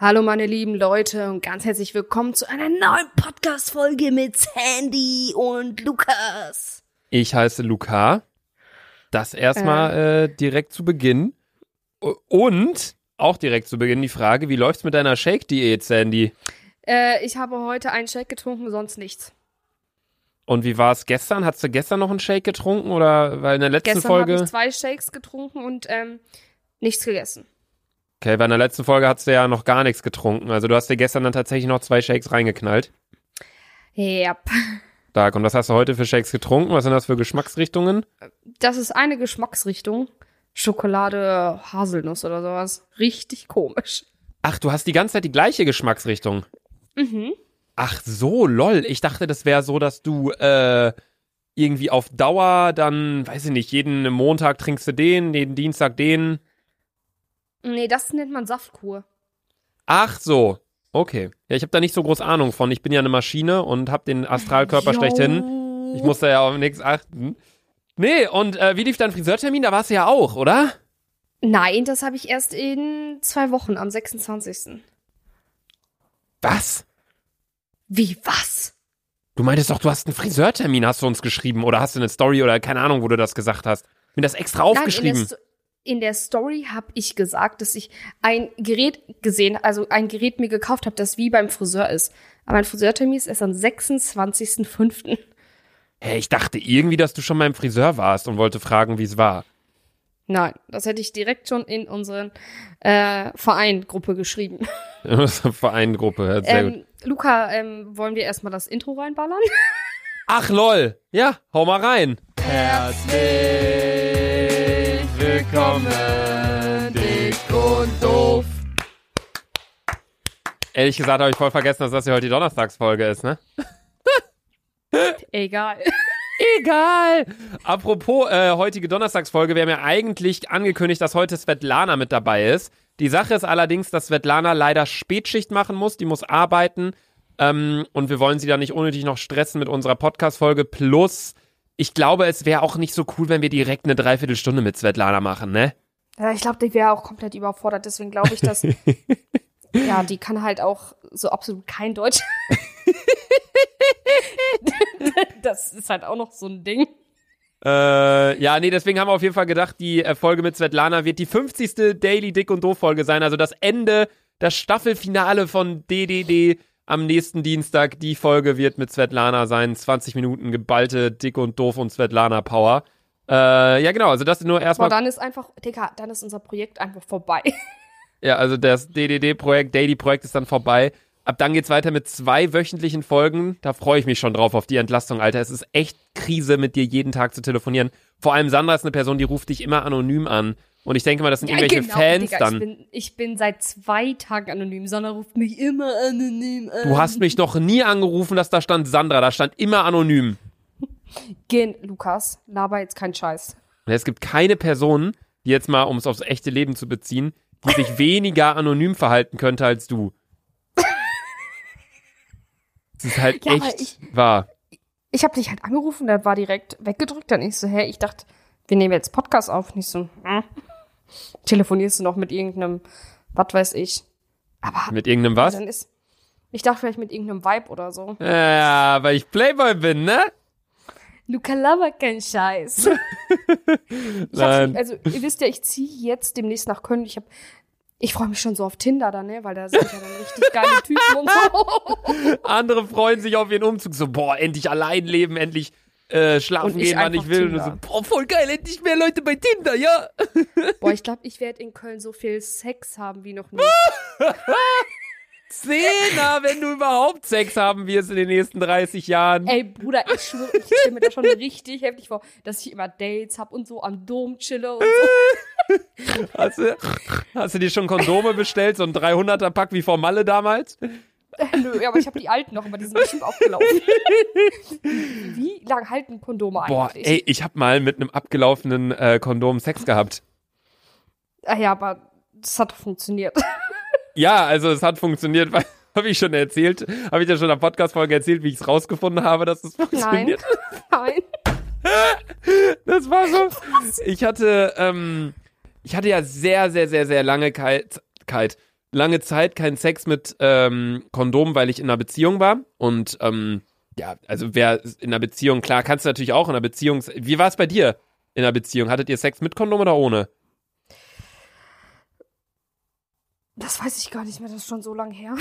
Hallo meine lieben Leute und ganz herzlich willkommen zu einer neuen Podcast-Folge mit Sandy und Lukas. Ich heiße Luca. Das erstmal direkt zu Beginn. Und auch direkt zu Beginn die Frage, wie läuft's mit deiner Shake-Diät, Sandy? Ich habe heute einen Shake getrunken, sonst nichts. Und wie war es gestern? Hast du gestern noch einen Shake getrunken? Oder weil in der letzten Folge... Gestern habe ich 2 Shakes getrunken und nichts gegessen. Okay, weil in der letzten Folge hast du ja noch gar nichts getrunken. Also du hast dir gestern dann tatsächlich noch 2 Shakes reingeknallt. Ja. Stark. Und was hast du heute für Shakes getrunken? Was sind das für Geschmacksrichtungen? Das ist eine Geschmacksrichtung. Schokolade, Haselnuss oder sowas. Richtig komisch. Ach, du hast die ganze Zeit die gleiche Geschmacksrichtung? Mhm. Ach so, lol. Ich dachte, das wäre so, dass du irgendwie auf Dauer dann, weiß ich nicht, jeden Montag trinkst du den, jeden Dienstag den. Nee, das nennt man Saftkur. Ach so, okay. Ja, ich habe da nicht so groß Ahnung von. Ich bin ja eine Maschine und habe den Astralkörper schlechthin. Ich muss da ja auf nichts achten. Nee, und wie lief dein Friseurtermin? Da warst du ja auch, oder? Nein, das habe ich erst in 2 Wochen, am 26. Was? Wie, was? Du meintest doch, du hast einen Friseurtermin, hast du uns geschrieben. Oder hast du eine Story oder keine Ahnung, wo du das gesagt hast. Mir das extra aufgeschrieben. Nein, in der Story habe ich gesagt, dass ich ein Gerät ein Gerät mir gekauft habe, das wie beim Friseur ist. Aber mein Friseurtermin ist erst am 26.05. Hey, ich dachte irgendwie, dass du schon beim Friseur warst und wollte fragen, wie es war. Nein, das hätte ich direkt schon in unseren Verein-Gruppe geschrieben. Verein-Gruppe, sehr gut. Luca, wollen wir erstmal das Intro reinballern? Ach lol, ja, hau mal rein. Herzlich willkommen, dick und doof. Ehrlich gesagt habe ich voll vergessen, dass das ja heute die Donnerstagsfolge ist, ne? Egal. Egal. Apropos heutige Donnerstagsfolge, wir haben ja eigentlich angekündigt, dass heute Svetlana mit dabei ist. Die Sache ist allerdings, dass Svetlana leider Spätschicht machen muss, die muss arbeiten und wir wollen sie da nicht unnötig noch stressen mit unserer Podcast-Folge. Plus, ich glaube, es wäre auch nicht so cool, wenn wir direkt eine Dreiviertelstunde mit Svetlana machen, ne? Ja, ich glaube, die wäre auch komplett überfordert, deswegen glaube ich, dass ja, die kann halt auch so absolut kein Deutsch. Das ist halt auch noch so ein Ding. Ja, nee, deswegen haben wir auf jeden Fall gedacht, die Folge mit Svetlana wird die 50. Daily Dick und Doof Folge sein. Also das Ende, das Staffelfinale von DDD am nächsten Dienstag. Die Folge wird mit Svetlana sein. 20 Minuten geballte Dick und Doof und Svetlana Power. Ja, genau, also das nur erstmal. Aber dann ist einfach, Digga, dann ist unser Projekt einfach vorbei. Ja, also das DDD-Projekt, Daily-Projekt ist dann vorbei. Ab dann geht's weiter mit 2 wöchentlichen Folgen. Da freue ich mich schon drauf auf die Entlastung, Alter. Es ist echt Krise, mit dir jeden Tag zu telefonieren. Vor allem Sandra ist eine Person, die ruft dich immer anonym an. Und ich denke mal, das sind irgendwelche Fans Digga, dann. Ich bin seit 2 Tagen anonym. Sandra ruft mich immer anonym an. Du hast mich noch nie angerufen, dass da stand Sandra. Da stand immer anonym. Lukas, laber jetzt keinen Scheiß. Es gibt keine Person, die jetzt mal, um es aufs echte Leben zu beziehen, die sich weniger anonym verhalten könnte als du. Das ist halt echt wahr. Ich habe dich halt angerufen, der war direkt weggedrückt. Dann ich so, ich dachte, wir nehmen jetzt Podcast auf. Nicht so, telefonierst du noch mit irgendeinem, was weiß ich. Aber mit irgendeinem was? Ich dachte vielleicht mit irgendeinem Vibe oder so. Ja, weil ich Playboy bin, ne? Luca labert kein Scheiß. Also, ihr wisst ja, ich ziehe jetzt demnächst nach Köln. Ich freue mich schon so auf Tinder dann, ne? Weil da sind ja dann richtig geile Typen und so. Andere freuen sich auf ihren Umzug. So, boah, endlich allein leben, endlich schlafen gehen, wann ich will. Tinder. Und so, boah, voll geil, endlich mehr Leute bei Tinder, ja. Boah, ich glaube, ich werde in Köln so viel Sex haben wie noch nie. 10er, wenn du überhaupt Sex haben wirst in den nächsten 30 Jahren. Ey, Bruder, ich schwöre, ich stelle mir das schon richtig heftig vor, dass ich immer Dates hab und so am Dom chille und so. Hast du dir schon Kondome bestellt? So ein 300er-Pack wie vor Malle damals? Nö, aber ich habe die alten noch, aber die sind bestimmt aufgelaufen. Wie lange halten Kondome eigentlich? Boah, ey, ich hab mal mit einem abgelaufenen Kondom Sex gehabt. Ja, aber das hat doch funktioniert. Ja, also es hat funktioniert, weil, habe ich schon erzählt, habe ich ja schon in der Podcast-Folge erzählt, wie ich es rausgefunden habe, dass es funktioniert. Nein. Das war so, ich hatte ja sehr, sehr, sehr, sehr lange lange Zeit keinen Sex mit Kondom, weil ich in einer Beziehung war. Und ja, also wer in einer Beziehung, klar, kannst du natürlich auch in einer Beziehung. Wie war es bei dir in einer Beziehung? Hattet ihr Sex mit Kondom oder ohne? Das weiß ich gar nicht mehr, das ist schon so lange her.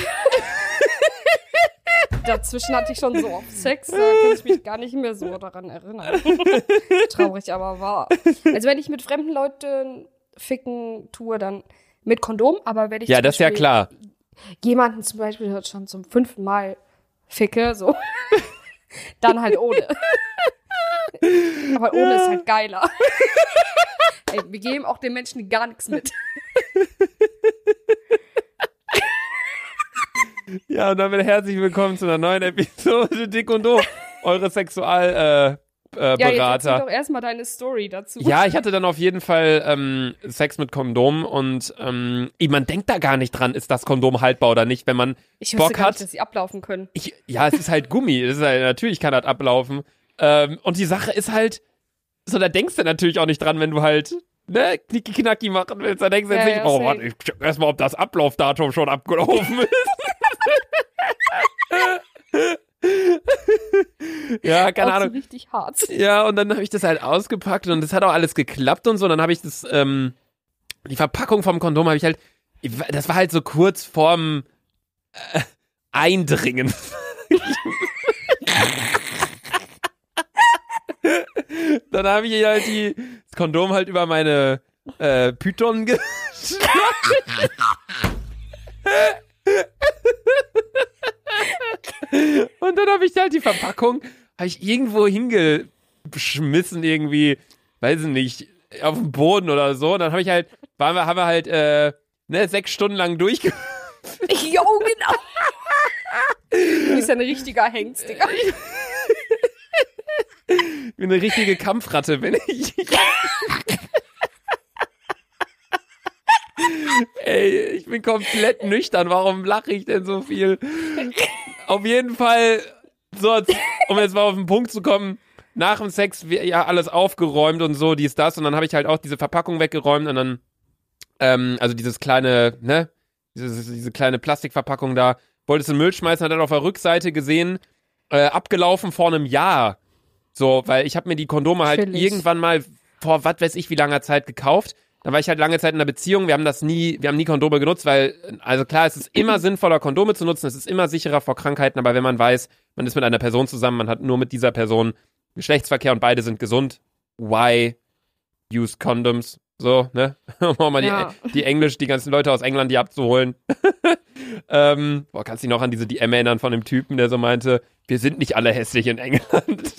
Dazwischen hatte ich schon so oft Sex, da kann ich mich gar nicht mehr so daran erinnern. Traurig, aber wahr. Also wenn ich mit fremden Leuten ficken tue, dann mit Kondom, aber wenn ich ja, das ist ja klar. Jemanden zum Beispiel schon zum 5. Mal ficke, so, dann halt ohne. Aber ohne ist halt geiler. Ey, wir geben auch den Menschen gar nichts mit. Ja, und damit herzlich willkommen zu einer neuen Episode Dick und Doof, eure Sexualberater. Ja, jetzt erzähl doch erstmal deine Story dazu. Ja, ich hatte dann auf jeden Fall Sex mit Kondom und man denkt da gar nicht dran, ist das Kondom haltbar oder nicht, wenn man Bock hat. Nicht, dass sie ablaufen können. Ja, es ist halt Gummi, natürlich kann das ablaufen. Und die Sache ist halt, so da denkst du natürlich auch nicht dran, wenn du halt knicki-knacki machen willst, da denkst du jetzt nicht, warte, ich check erstmal, ob das Ablaufdatum schon abgelaufen ist. Ja, keine Ahnung. So richtig hart. Ja, und dann habe ich das halt ausgepackt und das hat auch alles geklappt und so. Dann habe ich das, die Verpackung vom Kondom habe ich halt, das war halt so kurz vorm Eindringen. Dann habe ich halt das Kondom halt über meine Python geschlagen. Und dann habe ich halt die Verpackung irgendwo hingeschmissen irgendwie, weiß ich nicht, auf dem Boden oder so. Und dann haben wir halt 6 Stunden lang durchgeführt. Jo, genau. Du bist ja ein richtiger Hengst, Digga. Ich bin eine richtige Kampfratte, bin ich. Ey, ich bin komplett nüchtern. Warum lache ich denn so viel? Auf jeden Fall, so, um jetzt mal auf den Punkt zu kommen, nach dem Sex, ja, alles aufgeräumt und so, dies, das. Und dann habe ich halt auch diese Verpackung weggeräumt und dann, also dieses kleine, diese kleine Plastikverpackung da, wollte es in den Müll schmeißen, hat dann auf der Rückseite gesehen, abgelaufen vor einem Jahr. So, weil ich habe mir die Kondome halt irgendwann mal vor, was weiß ich, wie langer Zeit gekauft. Dann war ich halt lange Zeit in einer Beziehung, wir haben nie Kondome genutzt, weil, also klar, es ist immer sinnvoller, Kondome zu nutzen, es ist immer sicherer vor Krankheiten, aber wenn man weiß, man ist mit einer Person zusammen, man hat nur mit dieser Person Geschlechtsverkehr und beide sind gesund, why use condoms? So, ne? Um mal die ganzen Leute aus England, die abzuholen. Kannst du dich noch an diese DM erinnern von dem Typen, der so meinte, wir sind nicht alle hässlich in England.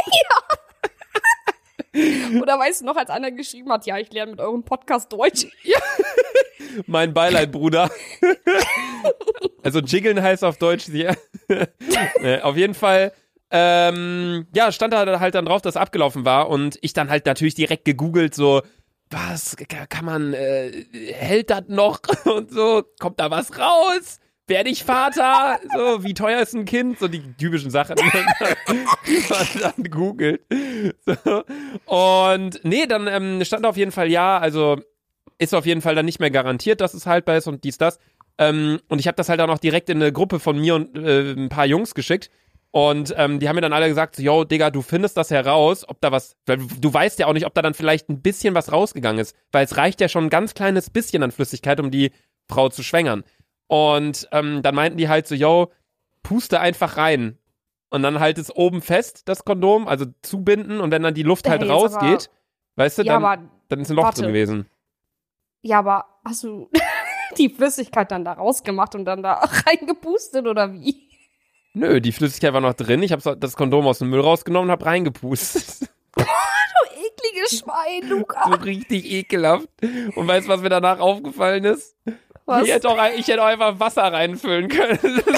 Oder weißt du noch, als einer geschrieben hat, ja, ich lerne mit eurem Podcast Deutsch. Ja. Mein Beileid, Bruder. Also jiggeln heißt auf Deutsch, ja. Auf jeden Fall, stand da halt dann drauf, dass abgelaufen war und ich dann halt natürlich direkt gegoogelt, so, was kann man, hält das noch und so, kommt da was raus? Werde ich Vater? So, wie teuer ist ein Kind? So die typischen Sachen, die man dann googelt. So. Und nee, dann stand auf jeden Fall ja, also ist auf jeden Fall dann nicht mehr garantiert, dass es haltbar ist und dies, das. Und ich habe das halt auch noch direkt in eine Gruppe von mir und ein paar Jungs geschickt. Und die haben mir dann alle gesagt, so, yo, Digga, du findest das heraus, ob da was, weil du weißt ja auch nicht, ob da dann vielleicht ein bisschen was rausgegangen ist. Weil es reicht ja schon ein ganz kleines bisschen an Flüssigkeit, um die Frau zu schwängern. Und dann meinten die halt so, yo, puste einfach rein. Und dann halt es oben fest, das Kondom, also zubinden. Und wenn dann die Luft halt rausgeht, weißt du, dann ist ein Loch drin gewesen. Ja, aber hast du die Flüssigkeit dann da rausgemacht und dann da reingepustet oder wie? Nö, die Flüssigkeit war noch drin. Ich habe das Kondom aus dem Müll rausgenommen und habe reingepustet. Du ekliges Schwein, Luca. So richtig ekelhaft. Und weißt du, was mir danach aufgefallen ist? Was? Ich hätte auch einfach Wasser reinfüllen können.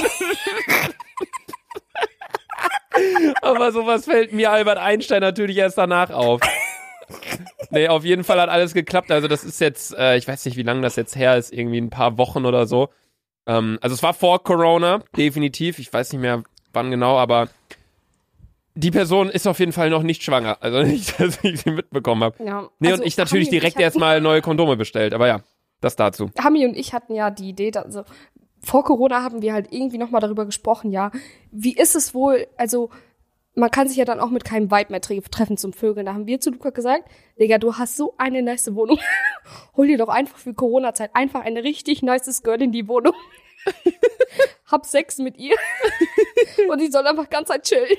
Aber sowas fällt mir Albert Einstein natürlich erst danach auf. Nee, auf jeden Fall hat alles geklappt. Also das ist jetzt, ich weiß nicht, wie lange das jetzt her ist, irgendwie ein paar Wochen oder so. Also es war vor Corona, definitiv. Ich weiß nicht mehr, wann genau, aber die Person ist auf jeden Fall noch nicht schwanger. Also nicht, dass ich sie mitbekommen habe. Ja, nee, also und ich natürlich direkt erstmal neue Kondome bestellt, aber ja. Das dazu. Hami und ich hatten ja die Idee, also vor Corona haben wir halt irgendwie nochmal darüber gesprochen, ja, wie ist es wohl, also man kann sich ja dann auch mit keinem Vibe mehr treffen zum Vögeln. Da haben wir zu Luca gesagt, Digga, du hast so eine nice Wohnung. Hol dir doch einfach für Corona-Zeit einfach ein richtig nices Girl in die Wohnung. Hab Sex mit ihr. Und die soll einfach ganz Zeit chillen.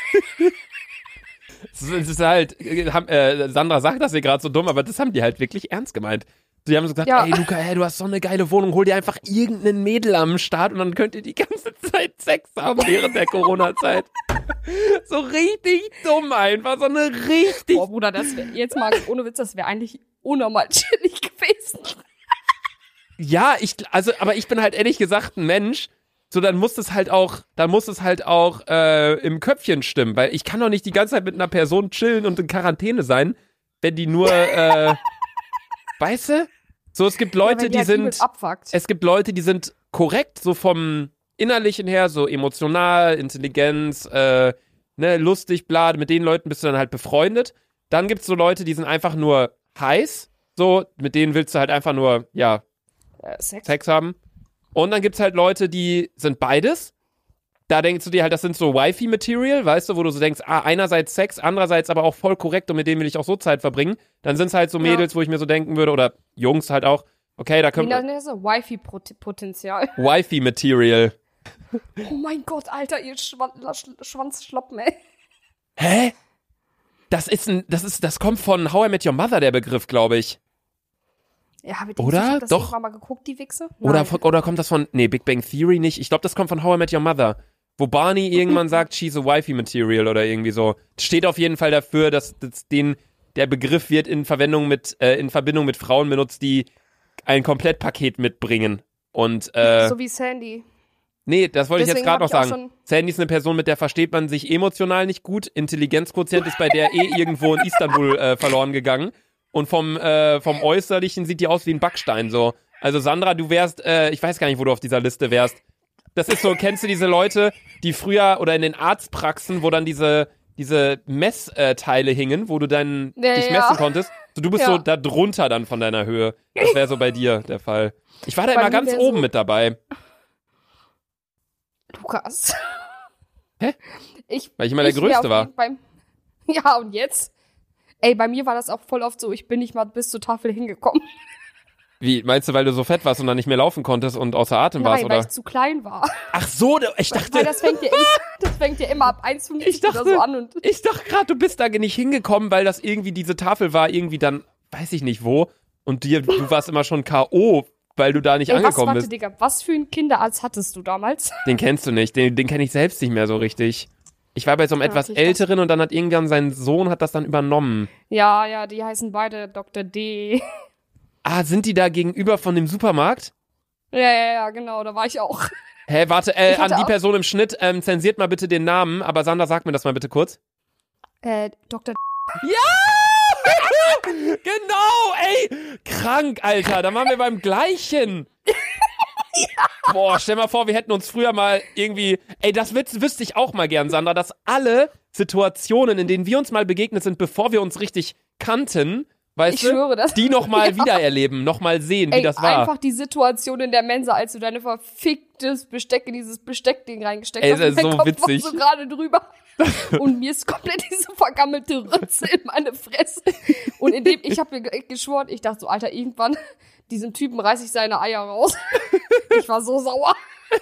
Es ist halt, Sandra sagt das hier gerade so dumm, aber das haben die halt wirklich ernst gemeint. Die haben so gesagt, ey Luca, du hast so eine geile Wohnung, hol dir einfach irgendeinen Mädel am Start und dann könnt ihr die ganze Zeit Sex haben während der Corona-Zeit. So richtig dumm einfach, so eine richtig... Boah, Bruder, das wäre, jetzt mal ohne Witz, das wäre eigentlich unnormal chillig gewesen. Ja, aber ich bin halt ehrlich gesagt ein Mensch, so dann muss es halt auch im Köpfchen stimmen, weil ich kann doch nicht die ganze Zeit mit einer Person chillen und in Quarantäne sein, wenn die nur, weißt du? So, es gibt Leute, die sind korrekt, so vom Innerlichen her, so emotional, Intelligenz, lustig, bla, mit den Leuten bist du dann halt befreundet. Dann gibt's so Leute, die sind einfach nur heiß, so, mit denen willst du halt einfach nur, Sex haben. Und dann gibt's halt Leute, die sind beides. Da denkst du dir halt, das sind so Wifi-Material, weißt du, wo du so denkst, einerseits Sex, andererseits aber auch voll korrekt und mit denen will ich auch so Zeit verbringen. Dann sind's halt so Mädels, wo ich mir so denken würde, oder Jungs halt auch, okay, da können wir... so Wifi-Potenzial. Wifi-Material. Oh mein Gott, Alter, ihr Schwanzschloppen, ey. Hä? Das kommt von How I Met Your Mother, der Begriff, glaube ich. Ja, habe ich das Doch. irgendwann mal geguckt, die Wichse? Nein. Oder kommt das von, Big Bang Theory nicht? Ich glaube, das kommt von How I Met Your Mother. Wo Barney irgendwann sagt, she's a Wifi Material oder irgendwie so. Steht auf jeden Fall dafür, dass der Begriff wird in Verbindung mit Frauen benutzt, die ein Komplettpaket mitbringen. Und, so wie Sandy. Nee, das wollte ich jetzt Deswegen gerade noch sagen. Sandy ist eine Person, mit der versteht man sich emotional nicht gut. Intelligenzquotient ist bei der irgendwo in Istanbul verloren gegangen. Und vom Äußerlichen sieht die aus wie ein Backstein, so. Also Sandra, du wärst, ich weiß gar nicht, wo du auf dieser Liste wärst. Das ist so, kennst du diese Leute, die früher oder in den Arztpraxen, wo dann diese Messteile hingen, wo du dich messen konntest? So, du bist so da drunter dann von deiner Höhe. Das wäre so bei dir der Fall. Ich war da immer ganz oben mit dabei. Lukas. Hä? Weil ich immer der Größte war. Ja, und jetzt? Ey, bei mir war das auch voll oft so, ich bin nicht mal bis zur Tafel hingekommen. Wie, meinst du, weil du so fett warst und dann nicht mehr laufen konntest und außer Atem warst, oder? Nein, weil ich zu klein war. Ach so, ich dachte... Weil das fängt ja immer ab 1,50 oder so an. Und ich dachte gerade, du bist da nicht hingekommen, weil das irgendwie, diese Tafel war irgendwie dann, weiß ich nicht wo, und du warst immer schon K.O., weil du da nicht angekommen bist. Digga, was für einen Kinderarzt hattest du damals? Den kennst du nicht, den kenne ich selbst nicht mehr so richtig. Ich war bei so einem etwas älteren und dann hat irgendwann sein Sohn das dann übernommen. Ja, die heißen beide Dr. D. Ah, sind die da gegenüber von dem Supermarkt? Ja, genau, da war ich auch. Hä, warte, an die Person im Schnitt, zensiert mal bitte den Namen, aber Sandra, sag mir das mal bitte kurz. Dr. Ja! Genau, ey! Krank, Alter, da waren wir beim Gleichen. Ja. Boah, stell mal vor, wir hätten uns früher mal irgendwie... Ey, das wüsste ich auch mal gern, Sandra, dass alle Situationen, in denen wir uns mal begegnet sind, bevor wir uns richtig kannten, weißt du, die nochmal wiedererleben, nochmal sehen, wie das war. Einfach die Situation in der Mensa, als du deine verficktes Besteck in dieses Besteckding reingesteckt hast. Ey, das ist so witzig. So gerade drüber. Und mir ist komplett diese vergammelte Ritze in meine Fresse. Und ich habe mir geschworen, ich dachte so, Alter, irgendwann diesem Typen reiß ich seine Eier raus. Ich war so sauer.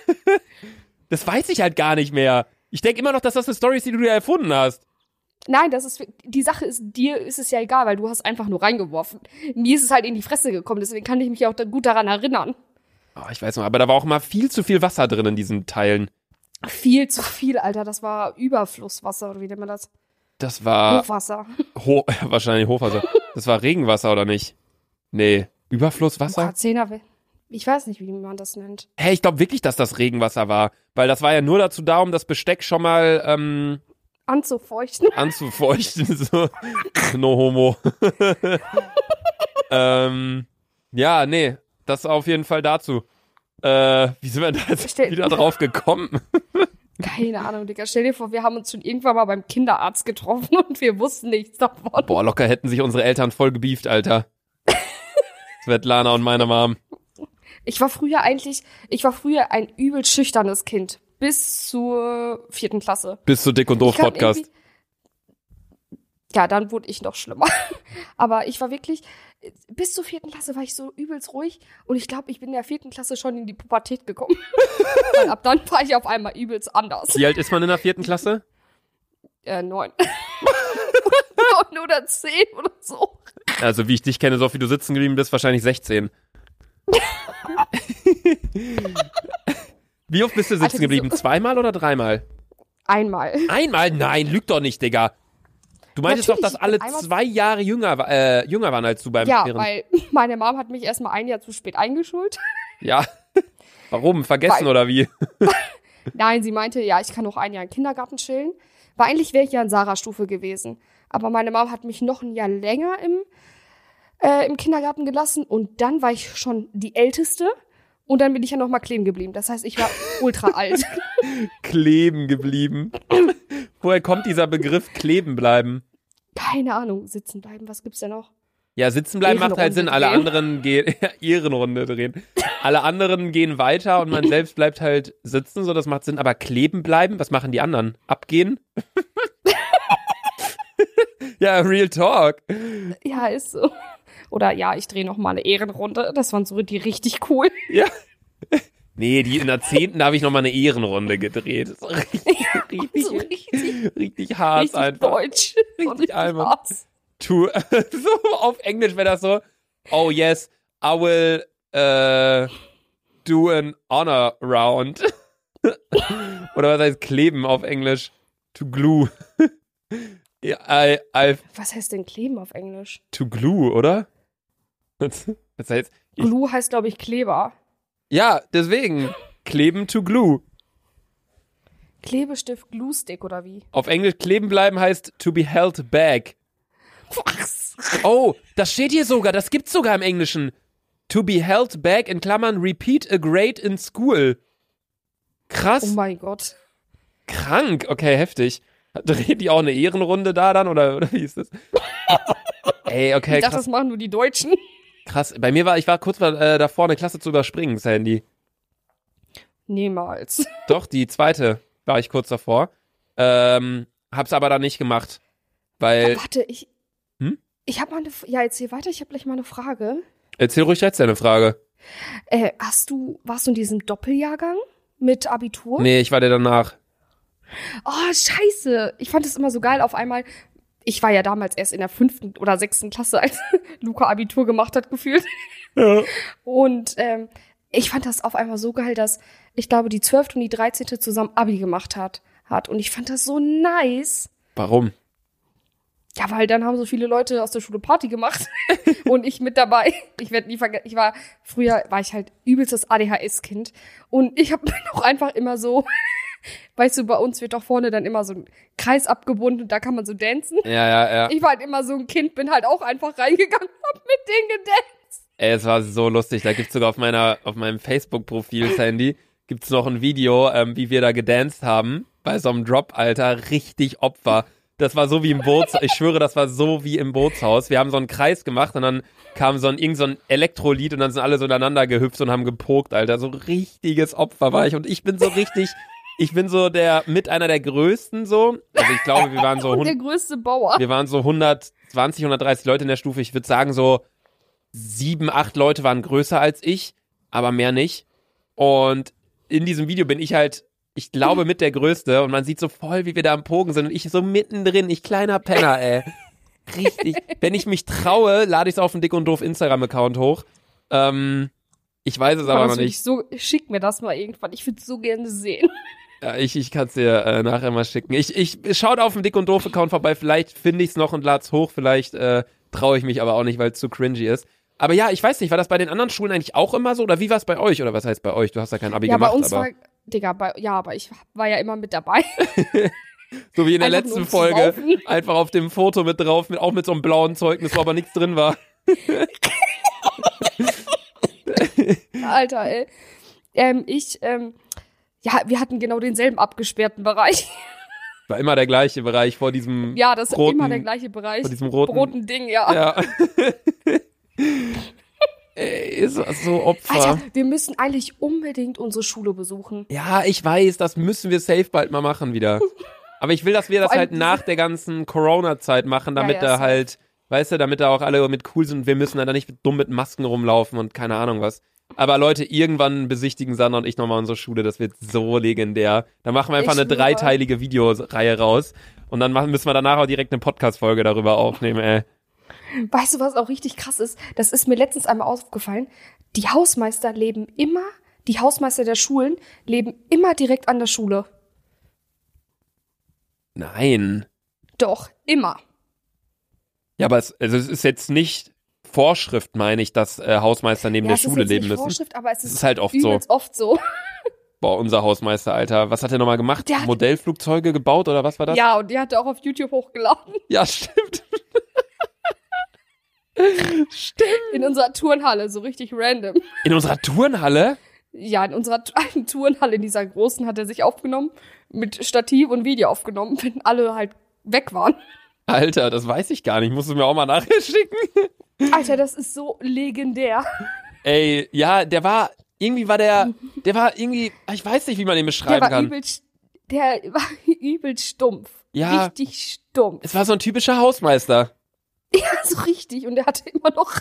Das weiß ich halt gar nicht mehr. Ich denke immer noch, dass das eine Story ist, die du dir erfunden hast. Nein, die Sache ist, dir ist es ja egal, weil du hast einfach nur reingeworfen. Mir ist es halt in die Fresse gekommen, deswegen kann ich mich auch gut daran erinnern. Oh, ich weiß noch, aber da war auch immer viel zu viel Wasser drin in diesen Teilen. Viel zu viel, Alter. Das war Überflusswasser, oder wie nennt man das? Das war... Hochwasser. Wahrscheinlich Hochwasser. Das war Regenwasser, oder nicht? Nee. Überflusswasser? Ich weiß nicht, wie man das nennt. Hey, ich glaube wirklich, dass das Regenwasser war. Weil das war ja nur dazu da, um das Besteck schon mal... Anzufeuchten, so. No homo. Ja, nee. Das auf jeden Fall dazu. Wie sind wir da jetzt wieder drauf gekommen? Keine Ahnung, Digga. Stell dir vor, wir haben uns schon irgendwann mal beim Kinderarzt getroffen und wir wussten nichts davon. Boah, locker hätten sich unsere Eltern voll gebieft, Alter. Svetlana und meine Mom. Ich war früher ein übel schüchternes Kind. Bis zur 4. Klasse. Bis zu Dick und Doof Podcast. Ja, dann wurde ich noch schlimmer. Aber ich war wirklich, bis zur 4. Klasse war ich so übelst ruhig. Und ich glaube, ich bin in der 4. Klasse schon in die Pubertät gekommen. Weil ab dann war ich auf einmal übelst anders. Wie alt ist man in der 4. Klasse? 9. 9 oder 10 oder so. Also wie ich dich kenne, so wie du sitzen geblieben bist, wahrscheinlich 16. Wie oft bist du sitzen geblieben? 2-mal oder 3-mal? Einmal. Einmal? Nein, lüg doch nicht, Digga. Du meintest doch, dass alle 2 Jahre jünger waren als du beim Ja, weil meine Mom hat mich erstmal ein Jahr zu spät eingeschult. Ja. Warum? Vergessen oder wie? Nein, sie meinte, ja, ich kann noch ein Jahr im Kindergarten chillen. Weil eigentlich wäre ich ja in Sarah-Stufe gewesen. Aber meine Mom hat mich noch ein Jahr länger im Kindergarten gelassen. Und dann war ich schon die Älteste. Und dann bin ich ja noch mal kleben geblieben. Das heißt, ich war ultra alt. Kleben geblieben. Woher kommt dieser Begriff kleben bleiben? Keine Ahnung. Sitzen bleiben, was gibt's denn noch? Ja, sitzen bleiben macht halt Sinn. Alle anderen gehen, Ehrenrunde drehen. Alle anderen gehen weiter und man selbst bleibt halt sitzen, so das macht Sinn. Aber kleben bleiben, was machen die anderen? Abgehen? Ja, Real Talk. Ja, ist so. Oder ja, ich drehe noch mal eine Ehrenrunde. Das waren so die richtig cool. Ja. Nee, in der 10. habe ich noch mal eine Ehrenrunde gedreht. So richtig hart richtig einfach. Deutsch. Richtig albern. So auf Englisch wäre das so, oh yes, I will do an honor round. Oder was heißt kleben auf Englisch? To glue. Ja, was heißt denn kleben auf Englisch? To glue, oder? Was heißt? Glue heißt, glaube ich, Kleber. Ja, deswegen. Kleben to glue. Klebestift, Glue-Stick oder wie? Auf Englisch kleben bleiben heißt to be held back. Was? Oh, das steht hier sogar. Das gibt's sogar im Englischen. To be held back in Klammern repeat a grade in school. Krass. Oh mein Gott. Krank. Okay, heftig. Drehen die auch eine Ehrenrunde da dann oder wie ist das? Ey, okay, ich dachte, krass. das machen nur die Deutschen. Krass. Bei mir ich war kurz davor, eine Klasse zu überspringen, Sandy. Niemals. Doch, die 2. war ich kurz davor. Hab's aber dann nicht gemacht. Weil. Warte, ich habe mal ja, erzähl weiter, ich habe gleich mal eine Frage. Erzähl ruhig jetzt deine Frage. Warst du in diesem Doppeljahrgang mit Abitur? Nee, ich war der danach. Oh, scheiße. Ich fand es immer so geil auf einmal. Ich war ja damals erst in der 5. oder 6. Klasse, als Luca Abitur gemacht hat, gefühlt. Ja. Und ich fand das auf einmal so geil, dass ich glaube, die 12. und die 13. zusammen Abi gemacht hat. Und ich fand das so nice. Warum? Ja, weil dann haben so viele Leute aus der Schule Party gemacht und ich mit dabei. Ich werde nie vergessen, früher war ich halt übelstes ADHS-Kind und ich habe mir auch einfach immer so, weißt du, bei uns wird doch vorne dann immer so ein Kreis abgebunden und da kann man so dancen. Ja. Ich war halt immer so ein Kind, bin halt auch einfach reingegangen und hab mit denen gedanced. Ey, es war so lustig. Da gibt's sogar auf meinem Facebook-Profil, Sandy, gibt's noch ein Video, wie wir da gedanced haben. Bei so einem Drop, Alter. Richtig Opfer. Das war so wie im Bootshaus. Ich schwöre, das war so wie im Bootshaus. Wir haben so einen Kreis gemacht und dann kam irgend so ein Elektrolied und dann sind alle so ineinander gehüpft und haben gepokt, Alter. So richtiges Opfer war ich. Und ich bin so einer der Größten so. Also ich glaube, wir waren so... Und der größte Bauer. Wir waren so 120, 130 Leute in der Stufe. Ich würde sagen, so 7, 8 Leute waren größer als ich, aber mehr nicht. Und in diesem Video bin ich halt, ich glaube, mit der Größte. Und man sieht so voll, wie wir da am Pogen sind. Und ich so mittendrin, ich kleiner Penner, ey. Richtig. Wenn ich mich traue, lade ich es auf den Dick und Doof Instagram-Account hoch. Ich weiß es aber noch nicht. Schick mir das mal irgendwann. Ich würde es so gerne sehen. Ja, ich kann es dir nachher mal schicken. Ich schaut auf dem Dick und Doof Account vorbei. Vielleicht finde ich es noch und lade es hoch. Vielleicht traue ich mich aber auch nicht, weil es zu cringy ist. Aber ja, ich weiß nicht, war das bei den anderen Schulen eigentlich auch immer so? Oder wie war es bei euch? Oder was heißt bei euch? Du hast ja kein Abi gemacht. Ja, bei uns war, Digga, aber ich war ja immer mit dabei. So wie in der letzten Folge. Einfach auf dem Foto mit drauf, auch mit so einem blauen Zeugnis, wo aber nichts drin war. Alter, ey. Wir hatten genau denselben abgesperrten Bereich. War immer der gleiche Bereich vor diesem Ja, das ist roten, immer der gleiche Bereich. vor diesem roten Ding, ja. Ist so Opfer. Alter, wir müssen eigentlich unbedingt unsere Schule besuchen. Ja, ich weiß, das müssen wir safe bald mal machen wieder. Aber ich will, dass wir das halt nach der ganzen Corona-Zeit machen, damit da halt, weißt du, damit da auch alle mit cool sind und wir müssen dann nicht dumm mit Masken rumlaufen und keine Ahnung was. Aber Leute, irgendwann besichtigen Sandra und ich nochmal unsere Schule, das wird so legendär. Da machen wir einfach eine 3-teilige Videoreihe raus und dann müssen wir danach auch direkt eine Podcast-Folge darüber aufnehmen, ey. Weißt du, was auch richtig krass ist? Das ist mir letztens einmal aufgefallen. Die Hausmeister der Schulen leben immer direkt an der Schule. Nein. Doch, immer. Ja, aber es ist jetzt nicht Vorschrift, meine ich, dass Hausmeister neben der Schule leben müssen. Vorschrift, aber es ist halt oft so. Boah, unser Hausmeister, Alter. Was hat er nochmal gemacht? Modellflugzeuge gebaut oder was war das? Ja, und die hat er auch auf YouTube hochgeladen. Ja, stimmt. Stimmt. In unserer Turnhalle, so richtig random. In unserer Turnhalle? Ja, in unserer alten Turnhalle, in dieser großen, hat er sich aufgenommen, mit Stativ und Video aufgenommen, wenn alle halt weg waren. Alter, das weiß ich gar nicht. Musst du mir auch mal nachher schicken? Alter, das ist so legendär. Ey, ja, der war irgendwie, ich weiß nicht, wie man den beschreiben kann. Der war übel stumpf. Ja. Richtig stumpf. Es war so ein typischer Hausmeister. Ja, so richtig. Und der hatte immer noch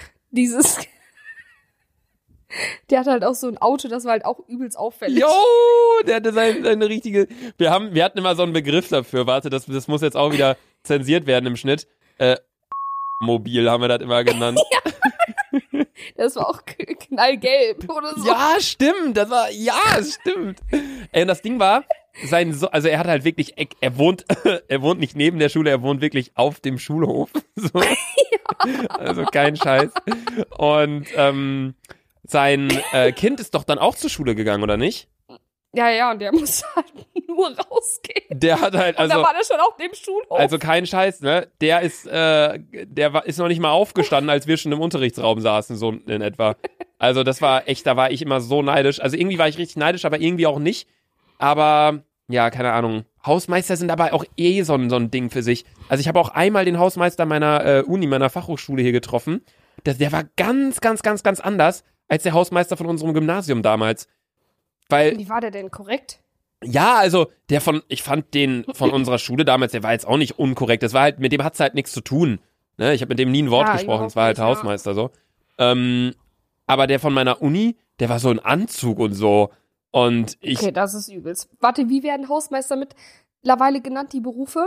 der hatte halt auch so ein Auto, das war halt auch übelst auffällig. Jo, der hatte seine richtige, wir hatten immer so einen Begriff dafür, warte, das muss jetzt auch wieder zensiert werden im Schnitt. Mobil haben wir das immer genannt. Ja. Das war auch knallgelb oder so. Ja, stimmt, stimmt. Ey, und das Ding war, also er hat halt wirklich, er wohnt nicht neben der Schule, er wohnt wirklich auf dem Schulhof. So. Ja. Also kein Scheiß. Und sein Kind ist doch dann auch zur Schule gegangen, oder nicht? Ja, und der muss halt nur rausgehen. Der hat halt, und da war der schon auf dem Schulhof. Also kein Scheiß, ne? Der ist noch nicht mal aufgestanden, als wir schon im Unterrichtsraum saßen, so in etwa. Also das war echt, da war ich immer so neidisch. Also irgendwie war ich richtig neidisch, aber irgendwie auch nicht. Aber, ja, keine Ahnung. Hausmeister sind aber auch so ein Ding für sich. Also ich habe auch einmal den Hausmeister meiner Fachhochschule hier getroffen. Der war ganz, ganz, ganz, ganz anders als der Hausmeister von unserem Gymnasium damals. Weil, wie war der denn, korrekt? Ja, also ich fand den von unserer Schule damals, der war jetzt auch nicht unkorrekt. Das war halt, mit dem hat's halt nichts zu tun. Ne? Ich habe mit dem nie ein Wort gesprochen, es war halt Hausmeister so. Aber der von meiner Uni, der war so ein Anzug und so. Und okay, das ist übelst. Warte, wie werden Hausmeister mittlerweile genannt, die Berufe?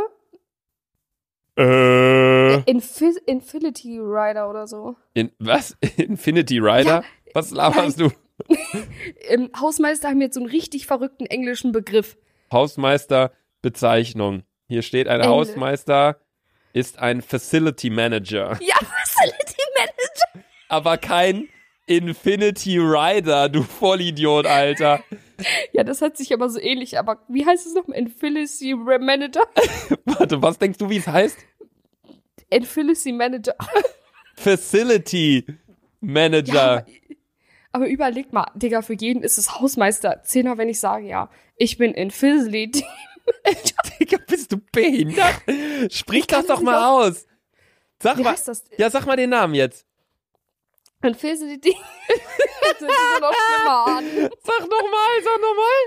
Infinity Rider oder so. Was? Infinity Rider? Ja, was laberst du? Hausmeister haben jetzt so einen richtig verrückten englischen Begriff. Hausmeisterbezeichnung. Hier steht, ein Hausmeister ist ein Facility Manager. Ja, Facility Manager. Aber kein Infinity Rider, du Vollidiot, Alter. Ja, das hört sich aber so ähnlich, aber wie heißt es nochmal? Infinity Manager? Warte, was denkst du, wie es heißt? Infinity Manager. Facility Manager. Ja, aber überleg mal, Digga, für jeden ist es Hausmeister. 10er, wenn ich sage, ja, ich bin Infinity Manager. Digga, bist du behindert? Sprich das doch mal aus. Sag mal, heißt das? Ja, sag mal den Namen jetzt. Infinity. Das hört sich noch schlimmer an. Sag nochmal.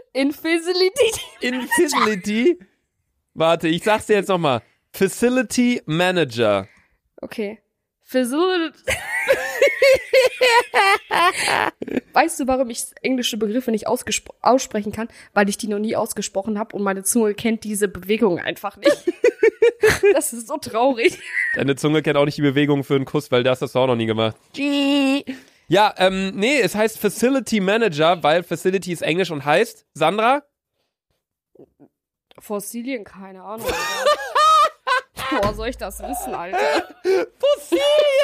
Infinity. Warte, ich sag's dir jetzt nochmal. Facility Manager. Okay. Facility. Weißt du, warum ich englische Begriffe nicht aussprechen kann? Weil ich die noch nie ausgesprochen habe und meine Zunge kennt diese Bewegung einfach nicht. Das ist so traurig. Deine Zunge kennt auch nicht die Bewegung für einen Kuss, weil das hast du auch noch nie gemacht. Ja, nee, es heißt Facility Manager, weil Facility ist Englisch und heißt, Sandra? Fossilien, keine Ahnung. Boah, soll ich das wissen, Alter? Fossilien!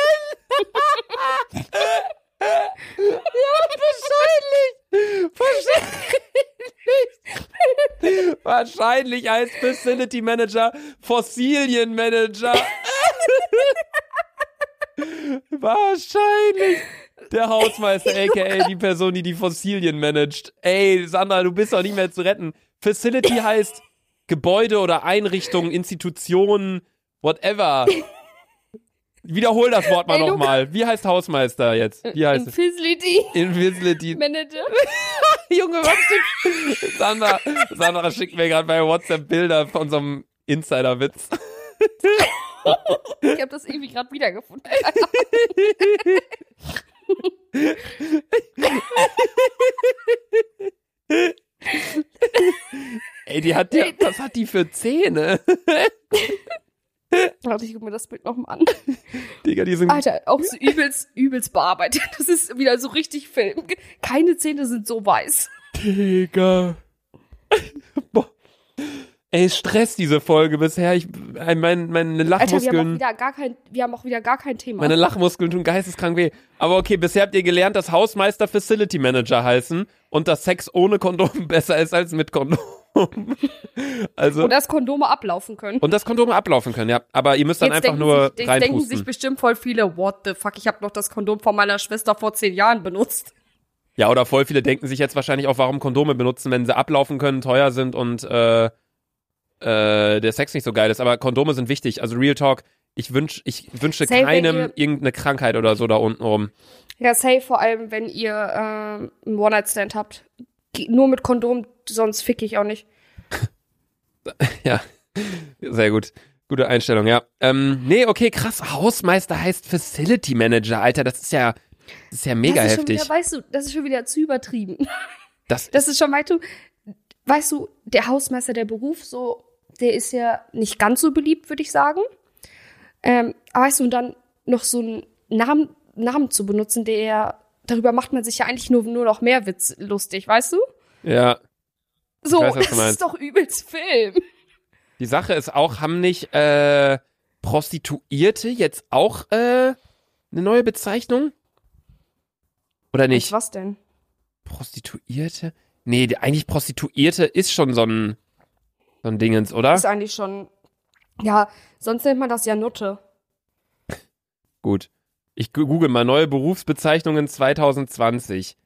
Ja, wahrscheinlich. Wahrscheinlich heißt Facility Manager Fossilien Manager. Wahrscheinlich. Der Hausmeister, a.k.a. die Person, die Fossilien managt. Ey, Sandra, du bist doch nicht mehr zu retten. Facility heißt Gebäude oder Einrichtungen, Institutionen, whatever. Wiederhol das Wort mal nochmal. Wie heißt Hausmeister jetzt? Wie heißt Invisibility. Invisibility. Manager. Junge, was stimmt? Sandra schickt mir gerade bei WhatsApp Bilder von so einem Insider-Witz. Ich habe das irgendwie gerade wiedergefunden. Ey, was hat die für Zähne? Warte, ich guck mir das Bild nochmal an. Digga, die sind... Alter, auch so übelst bearbeitet. Das ist wieder so richtig Film. Keine Zähne sind so weiß. Digga. Boah. Ey, Stress, diese Folge bisher. Meine Lachmuskeln... Alter, wir haben auch wieder gar kein Thema. Meine Lachmuskeln tun geisteskrank weh. Aber okay, bisher habt ihr gelernt, dass Hausmeister Facility Manager heißen und dass Sex ohne Kondom besser ist als mit Kondom. Also, und dass Kondome ablaufen können. Ja. Aber ihr müsst dann einfach nur reinpusten. Jetzt denken sich bestimmt voll viele, what the fuck, ich habe noch das Kondom von meiner Schwester vor 10 Jahren benutzt. Ja, oder voll viele denken sich jetzt wahrscheinlich auch, warum Kondome benutzen, wenn sie ablaufen können, teuer sind und der Sex nicht so geil ist. Aber Kondome sind wichtig. Also Real Talk, ich wünsche keinem irgendeine Krankheit oder so da unten rum. Ja, safe, vor allem, wenn ihr einen One-Night-Stand habt. Nur mit Kondom, sonst fick ich auch nicht. Ja, sehr gut. Gute Einstellung, ja. Nee, okay, krass. Hausmeister heißt Facility Manager, Alter. Das ist ja mega heftig. Das ist schon wieder zu übertrieben. Das ist schon, weißt du, der Hausmeister, der Beruf, so, der ist ja nicht ganz so beliebt, würde ich sagen. Aber weißt du, und dann noch so einen Namen zu benutzen, darüber macht man sich ja eigentlich nur noch mehr Witz lustig, weißt du? Ja. So, weiß, das ist doch übelst Film. Die Sache ist auch, haben nicht Prostituierte jetzt auch eine neue Bezeichnung? Oder nicht? Was denn? Prostituierte? Nee, eigentlich Prostituierte ist schon so ein Dingens, oder? Ist eigentlich schon, ja, sonst nennt man das ja Nutte. Gut. Ich google mal neue Berufsbezeichnungen 2020.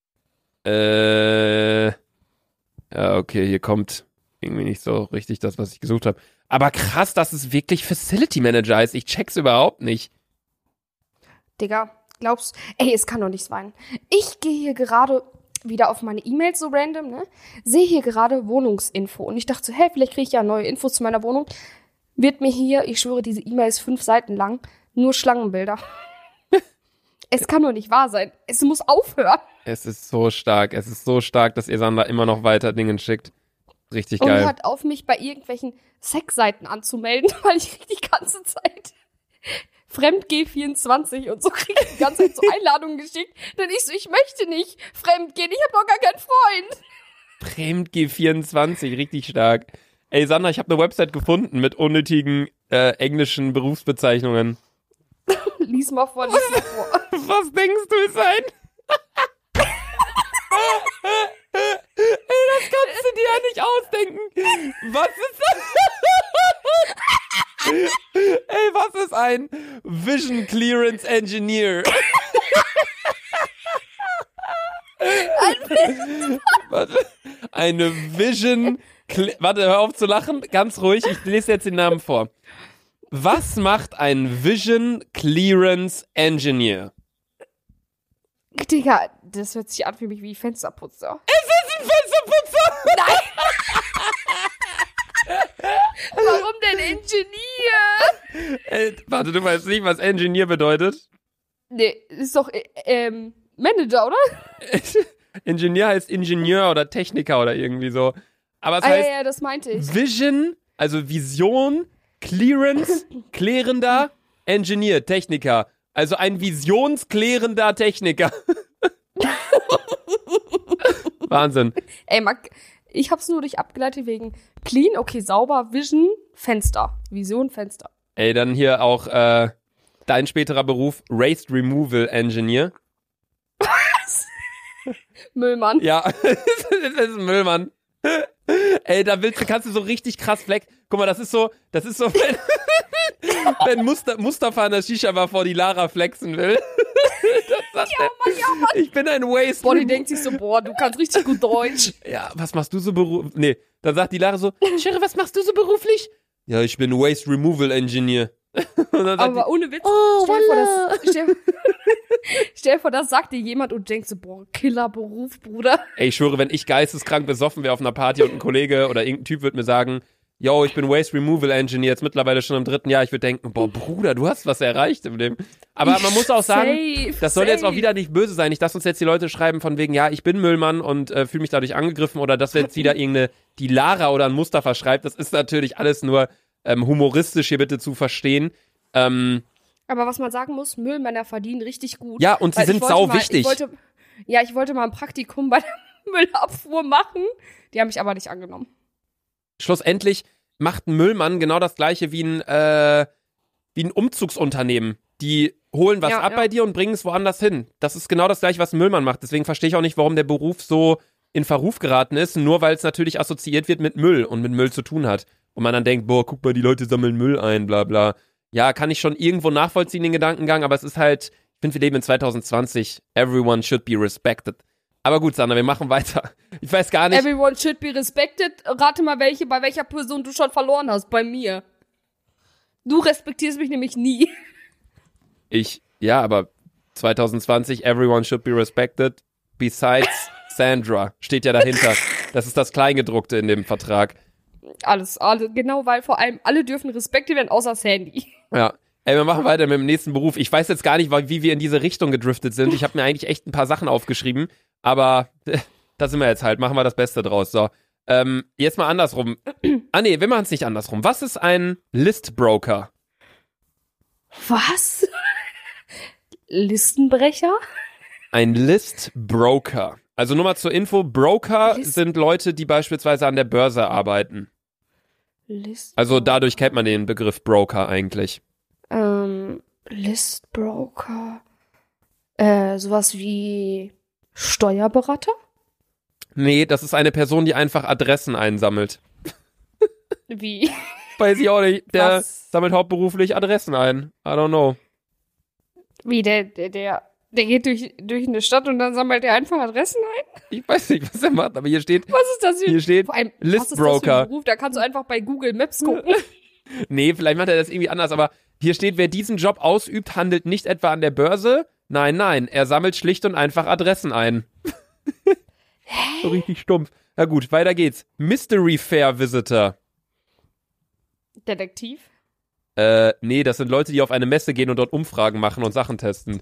Ja, okay, hier kommt irgendwie nicht so richtig das, was ich gesucht habe. Aber krass, dass es wirklich Facility Manager heißt. Ich check's überhaupt nicht. Digga, glaubst du? Ey, es kann doch nicht sein. Ich gehe hier gerade wieder auf meine E-Mails so random, ne? Sehe hier gerade Wohnungsinfo. Und ich dachte so, hey, vielleicht kriege ich ja neue Infos zu meiner Wohnung. Wird mir hier, ich schwöre, diese E-Mail ist 5 Seiten lang, nur Schlangenbilder. Es kann doch nicht wahr sein. Es muss aufhören. Es ist so stark, dass ihr Sandra immer noch weiter Dingen schickt. Richtig geil. Und hört auf, mich bei irgendwelchen Sexseiten anzumelden, weil ich krieg die ganze Zeit Fremdgeh24 und so kriege ich die ganze Zeit so Einladungen geschickt. Dann ich möchte nicht fremdgehen, ich habe doch gar keinen Freund. Fremdgeh24, richtig stark. Ey Sandra, ich habe eine Website gefunden mit unnötigen englischen Berufsbezeichnungen. Lies mal vor. Was denkst du ist ein? Ey, das kannst du dir ja nicht ausdenken. Was ist das? Ey, was ist ein Vision Clearance Engineer? Warte, eine Vision... Warte, hör auf zu lachen. Ganz ruhig, ich lese jetzt den Namen vor. Was macht ein Vision Clearance Engineer? Digga, das hört sich an für mich wie Fensterputzer. Es ist ein Fensterputzer! Nein! Warum denn Engineer? Warte, du weißt nicht, was Engineer bedeutet? Nee, ist doch Manager, oder? Engineer heißt Ingenieur oder Techniker oder irgendwie so. Aber es heißt ja, das meinte ich. Vision, also Vision, Clearance, klärender, Engineer, Techniker. Also ein visionsklärender Techniker. Wahnsinn. Ey, ich hab's nur durch abgeleitet wegen clean, okay, sauber, Vision, Fenster. Vision, Fenster. Ey, dann hier auch dein späterer Beruf, Waste Removal Engineer. Was? Müllmann. Ja, das ist ein Müllmann. Ey, kannst du so richtig krass flex. Guck mal, das ist so, wenn Mustafa an der Shisha-Bar vor die Lara flexen will. Ja, Mann. Ich bin ein Waste. Boah, die denkt sich so, boah, du kannst richtig gut Deutsch. Ja, was machst du so beruflich? Nee, dann sagt die Lara so, Sherry, was machst du so beruflich? Ja, ich bin Waste Removal Engineer. Und dann Aber ohne Witz, stell dir vor, das sagt dir jemand und denkst so, boah, Killerberuf, Bruder. Ey, ich schwöre, wenn ich geisteskrank besoffen wäre auf einer Party und ein Kollege oder irgendein Typ würde mir sagen, yo, ich bin Waste Removal Engineer, jetzt mittlerweile schon im 3. Jahr, ich würde denken, boah, Bruder, du hast was erreicht im Leben. Aber man muss auch sagen, das soll jetzt auch wieder nicht böse sein, nicht, dass uns jetzt die Leute schreiben von wegen, ja, ich bin Müllmann und fühle mich dadurch angegriffen oder dass jetzt wieder die Lara oder ein Mustafa schreibt, das ist natürlich alles nur humoristisch hier bitte zu verstehen. Aber was man sagen muss, Müllmänner verdienen richtig gut. Ja, und sie sind sau wichtig. Ich wollte mal ein Praktikum bei der Müllabfuhr machen, die haben mich aber nicht angenommen. Schlussendlich macht ein Müllmann genau das gleiche wie ein Umzugsunternehmen. Die holen was ab bei dir und bringen es woanders hin. Das ist genau das gleiche, was ein Müllmann macht. Deswegen verstehe ich auch nicht, warum der Beruf so in Verruf geraten ist, nur weil es natürlich assoziiert wird mit Müll und mit Müll zu tun hat. Und man dann denkt, boah, guck mal, die Leute sammeln Müll ein, bla bla. Ja, kann ich schon irgendwo nachvollziehen, den Gedankengang, aber es ist halt, ich finde, wir leben in 2020. Everyone should be respected. Aber gut, Sandra, wir machen weiter. Ich weiß gar nicht. Everyone should be respected. Rate mal, bei welcher Person du schon verloren hast. Bei mir. Du respektierst mich nämlich nie. Ja, aber 2020, everyone should be respected. Besides Sandra. Steht ja dahinter. Das ist das Kleingedruckte in dem Vertrag. Alles, genau, weil vor allem alle dürfen respektiert werden, außer Sandy. Ja. Ey, wir machen weiter mit dem nächsten Beruf. Ich weiß jetzt gar nicht, wie wir in diese Richtung gedriftet sind. Ich habe mir eigentlich echt ein paar Sachen aufgeschrieben. Aber da sind wir jetzt halt. Machen wir das Beste draus. So. Jetzt mal andersrum. Nee, wir machen es nicht andersrum. Was ist ein Listbroker? Was? Listenbrecher? Ein Listbroker. Also nur mal zur Info. Broker sind Leute, die beispielsweise an der Börse arbeiten. Also dadurch kennt man den Begriff Broker eigentlich. Listbroker. Sowas wie Steuerberater? Nee, das ist eine Person, die einfach Adressen einsammelt. Wie? Weiß ich auch nicht. Der sammelt hauptberuflich Adressen ein. I don't know. Wie, der geht durch eine Stadt und dann sammelt er einfach Adressen ein? Ich weiß nicht, was er macht, aber hier steht... Was ist das hier steht vor allem, Listbroker. Was ist das für ein Beruf? Da kannst du einfach bei Google Maps gucken. Nee, vielleicht macht er das irgendwie anders, aber hier steht, wer diesen Job ausübt, handelt nicht etwa an der Börse. Nein, er sammelt schlicht und einfach Adressen ein. Hä? So richtig stumpf. Na gut, weiter geht's. Mystery Fair Visitor. Detektiv? Nee, das sind Leute, die auf eine Messe gehen und dort Umfragen machen und Sachen testen.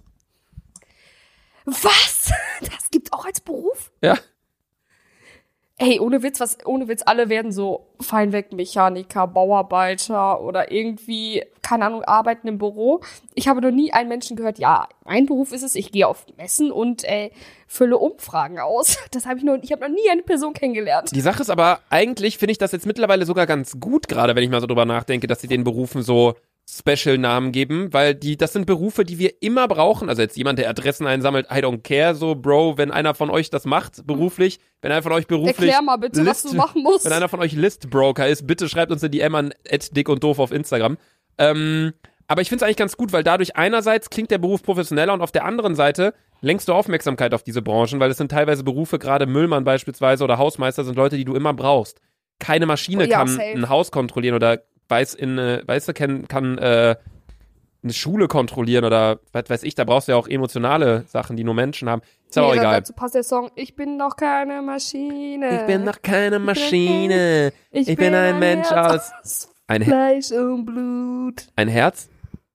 Was? Das gibt's auch als Beruf? Ja. Ey, ohne Witz, alle werden so Feinwerkmechaniker, Bauarbeiter oder irgendwie, keine Ahnung, arbeiten im Büro. Ich habe noch nie einen Menschen gehört, ja, mein Beruf ist es, ich gehe auf Messen und fülle Umfragen aus. Ich habe noch nie eine Person kennengelernt. Die Sache ist aber, eigentlich finde ich das jetzt mittlerweile sogar ganz gut, gerade wenn ich mal so drüber nachdenke, dass sie den Berufen so Special-Namen geben, weil das sind Berufe, die wir immer brauchen. Also jetzt jemand, der Adressen einsammelt, I don't care, so, Bro, wenn einer von euch das macht, beruflich, wenn einer von euch beruflich... Erklär mal bitte, was du machen musst. Wenn einer von euch Listbroker ist, bitte schreibt uns eine DM an @dickunddoof auf Instagram. Aber ich finde es eigentlich ganz gut, weil dadurch einerseits klingt der Beruf professioneller und auf der anderen Seite lenkst du Aufmerksamkeit auf diese Branchen, weil es sind teilweise Berufe, gerade Müllmann beispielsweise oder Hausmeister sind Leute, die du immer brauchst. Keine Maschine kann ein Haus kontrollieren oder kann eine Schule kontrollieren oder was weiß ich, da brauchst du ja auch emotionale Sachen, die nur Menschen haben. Ist aber auch egal. Dazu passt der Song, ich bin noch keine Maschine. Ich bin noch keine Maschine. Ich bin ein Mensch aus Fleisch und Blut. Ein Herz?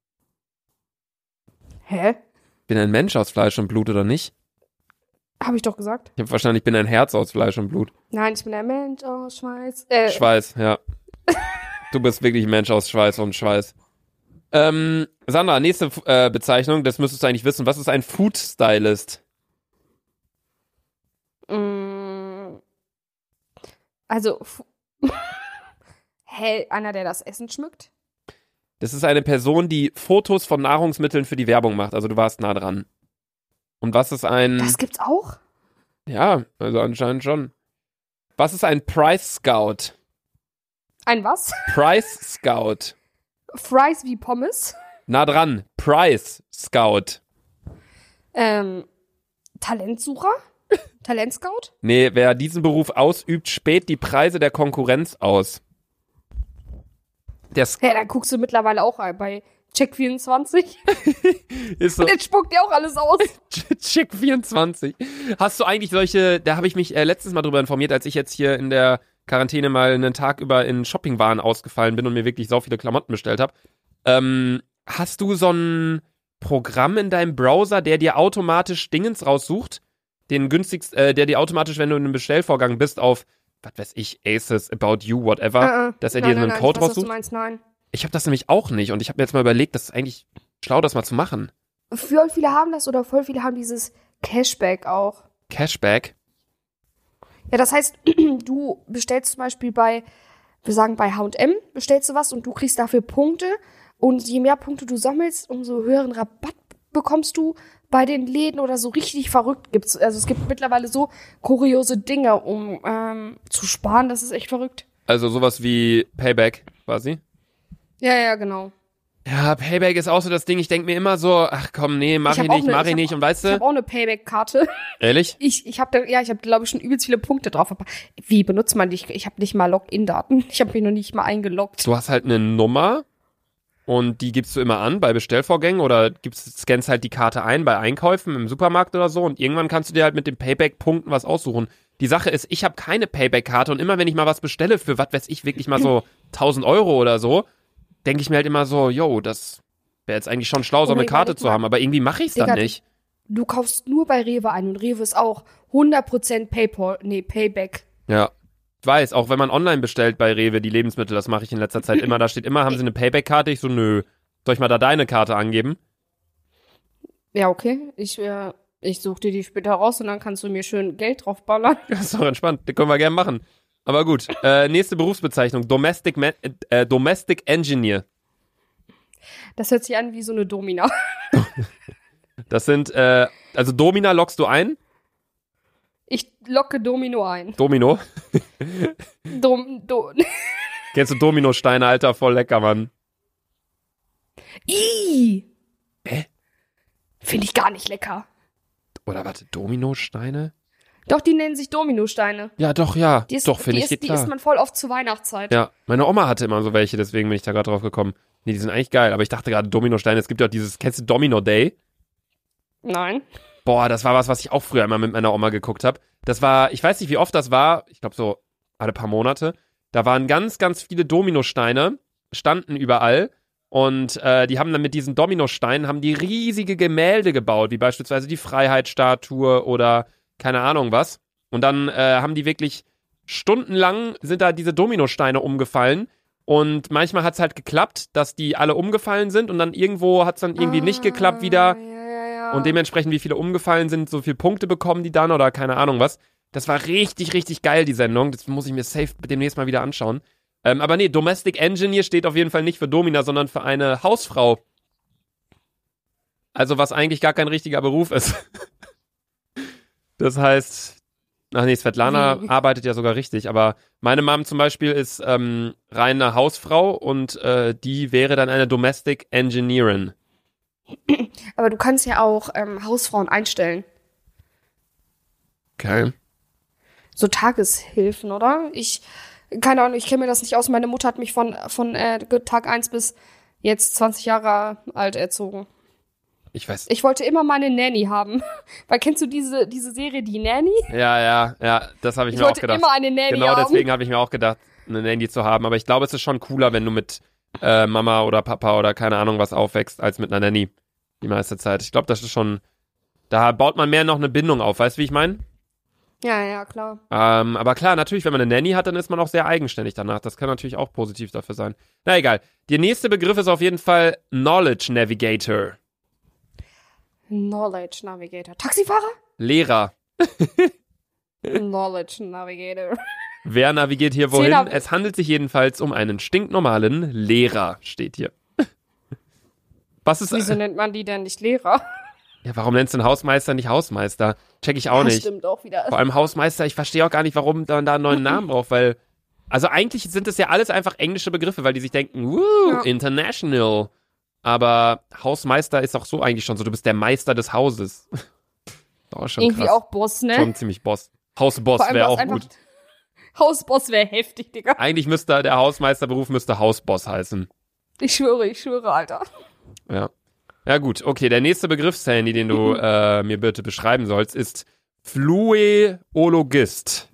Hä? Ich bin ein Mensch aus Fleisch und Blut, oder nicht? Hab ich doch gesagt. Ich habe wahrscheinlich, ich bin ein Herz aus Fleisch und Blut. Nein, ich bin ein Mensch aus Schweiß. Schweiß, ja. Du bist wirklich ein Mensch aus Schweiß und Schweiß. Sandra, nächste Bezeichnung, das müsstest du eigentlich wissen. Was ist ein Food Stylist? Also, einer, der das Essen schmückt? Das ist eine Person, die Fotos von Nahrungsmitteln für die Werbung macht. Also du warst nah dran. Und was ist ein... Das gibt's auch? Ja, also anscheinend schon. Was ist ein Price Scout? Ein was? Price Scout. Fries wie Pommes? Nah dran. Price Scout. Talentsucher? Talentscout? Nee, wer diesen Beruf ausübt, späht die Preise der Konkurrenz aus. Ja, da guckst du mittlerweile auch bei Check24. Ist so. Und jetzt spuckt dir auch alles aus. Check24. Hast du eigentlich solche, da habe ich mich letztes Mal drüber informiert, als ich jetzt hier in der Quarantäne mal einen Tag über in Shoppingwaren ausgefallen bin und mir wirklich so viele Klamotten bestellt habe. Hast du so ein Programm in deinem Browser, der dir automatisch Dingens raussucht? Den günstigsten, der dir automatisch, wenn du in einem Bestellvorgang bist, auf, was weiß ich, Aces, About You, whatever, dass er dir einen Code raussucht? Du meinst, nein. Ich habe das nämlich auch nicht und ich habe mir jetzt mal überlegt, das ist eigentlich schlau, das mal zu machen. Voll viele haben das oder voll viele haben dieses Cashback auch. Cashback? Ja, das heißt, du bestellst zum Beispiel wir sagen bei H&M, bestellst du was und du kriegst dafür Punkte und je mehr Punkte du sammelst, umso höheren Rabatt bekommst du bei den Läden oder so. Richtig verrückt gibt's. Also es gibt mittlerweile so kuriose Dinge, um zu sparen, das ist echt verrückt. Also sowas wie Payback quasi? Ja, genau. Ja, Payback ist auch so das Ding. Ich denke mir immer so, ach komm, nee, mach ich nicht. Und weißt du? Ich habe auch eine Payback-Karte. Ehrlich? Ich habe glaube ich, schon übelst viele Punkte drauf. Aber wie benutzt man die? Ich habe nicht mal Login-Daten. Ich habe mich noch nicht mal eingeloggt. Du hast halt eine Nummer und die gibst du immer an bei Bestellvorgängen oder scannst halt die Karte ein bei Einkäufen im Supermarkt oder so und irgendwann kannst du dir halt mit den Payback-Punkten was aussuchen. Die Sache ist, ich habe keine Payback-Karte und immer wenn ich mal was bestelle für, was weiß ich, wirklich mal so 1.000 Euro oder so, denke ich mir halt immer so, yo, das wäre jetzt eigentlich schon schlau, so eine Karte zu haben, aber irgendwie mache ich es dann nicht. Du kaufst nur bei Rewe ein und Rewe ist auch 100% Payback. Ja, ich weiß, auch wenn man online bestellt bei Rewe, die Lebensmittel, das mache ich in letzter Zeit immer, da steht immer, haben sie eine Payback-Karte? Ich so, nö. Soll ich mal da deine Karte angeben? Ja, okay. Ich suche dir die später raus und dann kannst du mir schön Geld draufballern. Das ist doch entspannt, das können wir gerne machen. Aber gut, nächste Berufsbezeichnung, Domestic Engineer. Das hört sich an wie so eine Domina. Das sind, also Domina loggst du ein? Ich locke Domino ein. Domino? Kennst du Dominosteine, Alter, voll lecker, Mann. Ih! Finde ich gar nicht lecker. Oder warte, Dominosteine? Doch, die nennen sich Dominosteine. Ja, doch, ja. Doch, finde ich, geht klar. Die isst man voll oft zur Weihnachtszeit. Ja, meine Oma hatte immer so welche, deswegen bin ich da gerade drauf gekommen. Nee, die sind eigentlich geil, aber ich dachte gerade Dominosteine, es gibt ja auch dieses, kennst du Domino Day? Nein. Boah, das war was ich auch früher immer mit meiner Oma geguckt habe. Das war, ich weiß nicht, wie oft das war, ich glaube so alle paar Monate. Da waren ganz, ganz viele Dominosteine, standen überall und die haben dann mit diesen Dominosteinen, haben die riesige Gemälde gebaut, wie beispielsweise die Freiheitsstatue oder keine Ahnung was. Und dann haben die wirklich stundenlang sind da diese Dominosteine umgefallen. Und manchmal hat es halt geklappt, dass die alle umgefallen sind. Und dann irgendwo hat es dann irgendwie nicht geklappt wieder. Ja. Und dementsprechend, wie viele umgefallen sind, so viele Punkte bekommen die dann oder keine Ahnung was. Das war richtig, richtig geil, die Sendung. Das muss ich mir safe demnächst mal wieder anschauen. Aber nee, Domestic Engineer steht auf jeden Fall nicht für Domina, sondern für eine Hausfrau. Also was eigentlich gar kein richtiger Beruf ist. Das heißt, ach nee, Svetlana arbeitet ja sogar richtig, aber meine Mom zum Beispiel ist reine Hausfrau und die wäre dann eine Domestic Engineerin. Aber du kannst ja auch Hausfrauen einstellen. Okay. So Tageshilfen, oder? Keine Ahnung, ich kenne mir das nicht aus. Meine Mutter hat mich von Tag 1 bis jetzt 20 Jahre alt erzogen. Ich weiß. Ich wollte immer meine Nanny haben. Weil kennst du diese Serie, die Nanny? Ja, das habe ich mir auch gedacht. Ich wollte immer eine Nanny haben. Genau deswegen habe ich mir auch gedacht, eine Nanny zu haben. Aber ich glaube, es ist schon cooler, wenn du mit Mama oder Papa oder keine Ahnung was aufwächst, als mit einer Nanny die meiste Zeit. Ich glaube, das ist schon, da baut man mehr noch eine Bindung auf. Weißt du, wie ich meine? Ja, klar. Aber klar, natürlich, wenn man eine Nanny hat, dann ist man auch sehr eigenständig danach. Das kann natürlich auch positiv dafür sein. Na egal. Der nächste Begriff ist auf jeden Fall Knowledge Navigator. Knowledge Navigator. Taxifahrer? Lehrer. Knowledge Navigator. Wer navigiert hier wohin? Es handelt sich jedenfalls um einen stinknormalen Lehrer, steht hier. Was ist? Wieso nennt man die denn nicht Lehrer? Ja, warum nennst du einen Hausmeister nicht Hausmeister? Check ich auch nicht. Stimmt auch wieder. Vor allem Hausmeister, ich verstehe auch gar nicht, warum man da einen neuen Namen braucht, weil, also eigentlich sind das ja alles einfach englische Begriffe, weil die sich denken, international. Aber Hausmeister ist auch so eigentlich schon so, du bist der Meister des Hauses. Oh, schon irgendwie krass. auch Boss, ne? Schon ziemlich Boss. Hausboss wäre auch gut. Hausboss wäre heftig, Digga. Eigentlich müsste der Hausmeisterberuf Hausboss heißen. Ich schwöre, Alter. Ja. Ja gut, okay, der nächste Begriff, Sandy, den du mir bitte beschreiben sollst, ist Flueologist.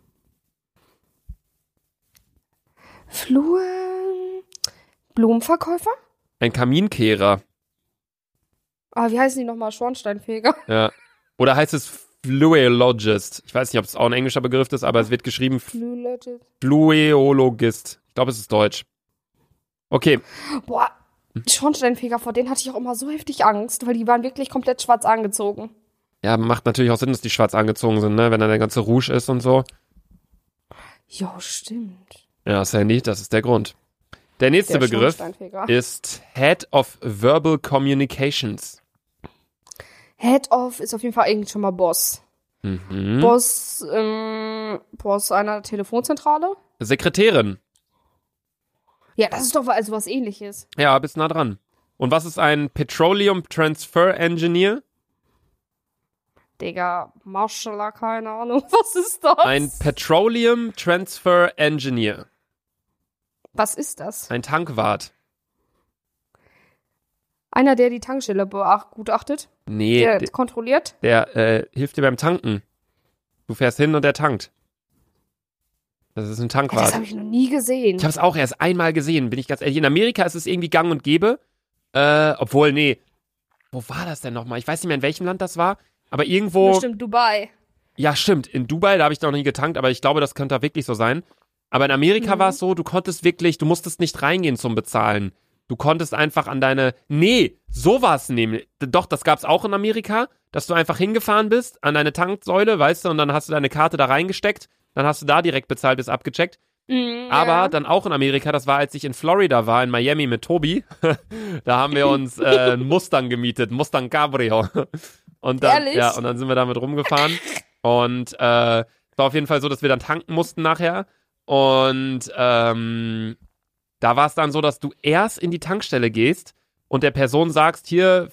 Blumenverkäufer? Ein Kaminkehrer. Ah, wie heißen die nochmal? Schornsteinfeger? Ja. Oder heißt es Flueologist? Ich weiß nicht, ob es auch ein englischer Begriff ist, aber es wird geschrieben Flueologist. Ich glaube, es ist Deutsch. Okay. Boah, Schornsteinfeger, vor denen hatte ich auch immer so heftig Angst, weil die waren wirklich komplett schwarz angezogen. Ja, macht natürlich auch Sinn, dass die schwarz angezogen sind, ne? Wenn da der ganze Rouge ist und so. Jo, stimmt. Ja, Sandy, das ist der Grund. Der nächste Begriff ist Head of Verbal Communications. Head of ist auf jeden Fall eigentlich schon mal Boss. Mhm. Boss einer Telefonzentrale? Sekretärin. Ja, das ist doch also was Ähnliches. Ja, bist nah dran. Und was ist ein Petroleum Transfer Engineer? Digga, Marshall, keine Ahnung. Was ist das? Ein Petroleum Transfer Engineer. Was ist das? Ein Tankwart. Einer, der die Tankstelle begutachtet? Nee. Der kontrolliert? Der hilft dir beim Tanken. Du fährst hin und der tankt. Das ist ein Tankwart. Das habe ich noch nie gesehen. Ich habe es auch erst einmal gesehen, bin ich ganz ehrlich. In Amerika ist es irgendwie gang und gäbe. Obwohl, nee. Wo war das denn nochmal? Ich weiß nicht mehr, in welchem Land das war. Aber irgendwo... Bestimmt Dubai. Ja, stimmt. In Dubai, da habe ich noch nie getankt, aber ich glaube, das könnte da wirklich so sein. Aber in Amerika war es so, du musstest nicht reingehen zum Bezahlen. Du konntest einfach an deine... Nee, so war es nämlich. Doch, das gab's auch in Amerika, dass du einfach hingefahren bist an deine Tanksäule, weißt du, und dann hast du deine Karte da reingesteckt, dann hast du da direkt bezahlt, bist abgecheckt. Aber dann auch in Amerika, das war, als ich in Florida war, in Miami mit Tobi, da haben wir uns einen Mustang gemietet, Mustang Cabrio. Und dann, Ehrlich? ja, und dann sind wir damit rumgefahren. Und es war auf jeden Fall so, dass wir dann tanken mussten nachher. Und da war es dann so, dass du erst in die Tankstelle gehst und der Person sagst, hier,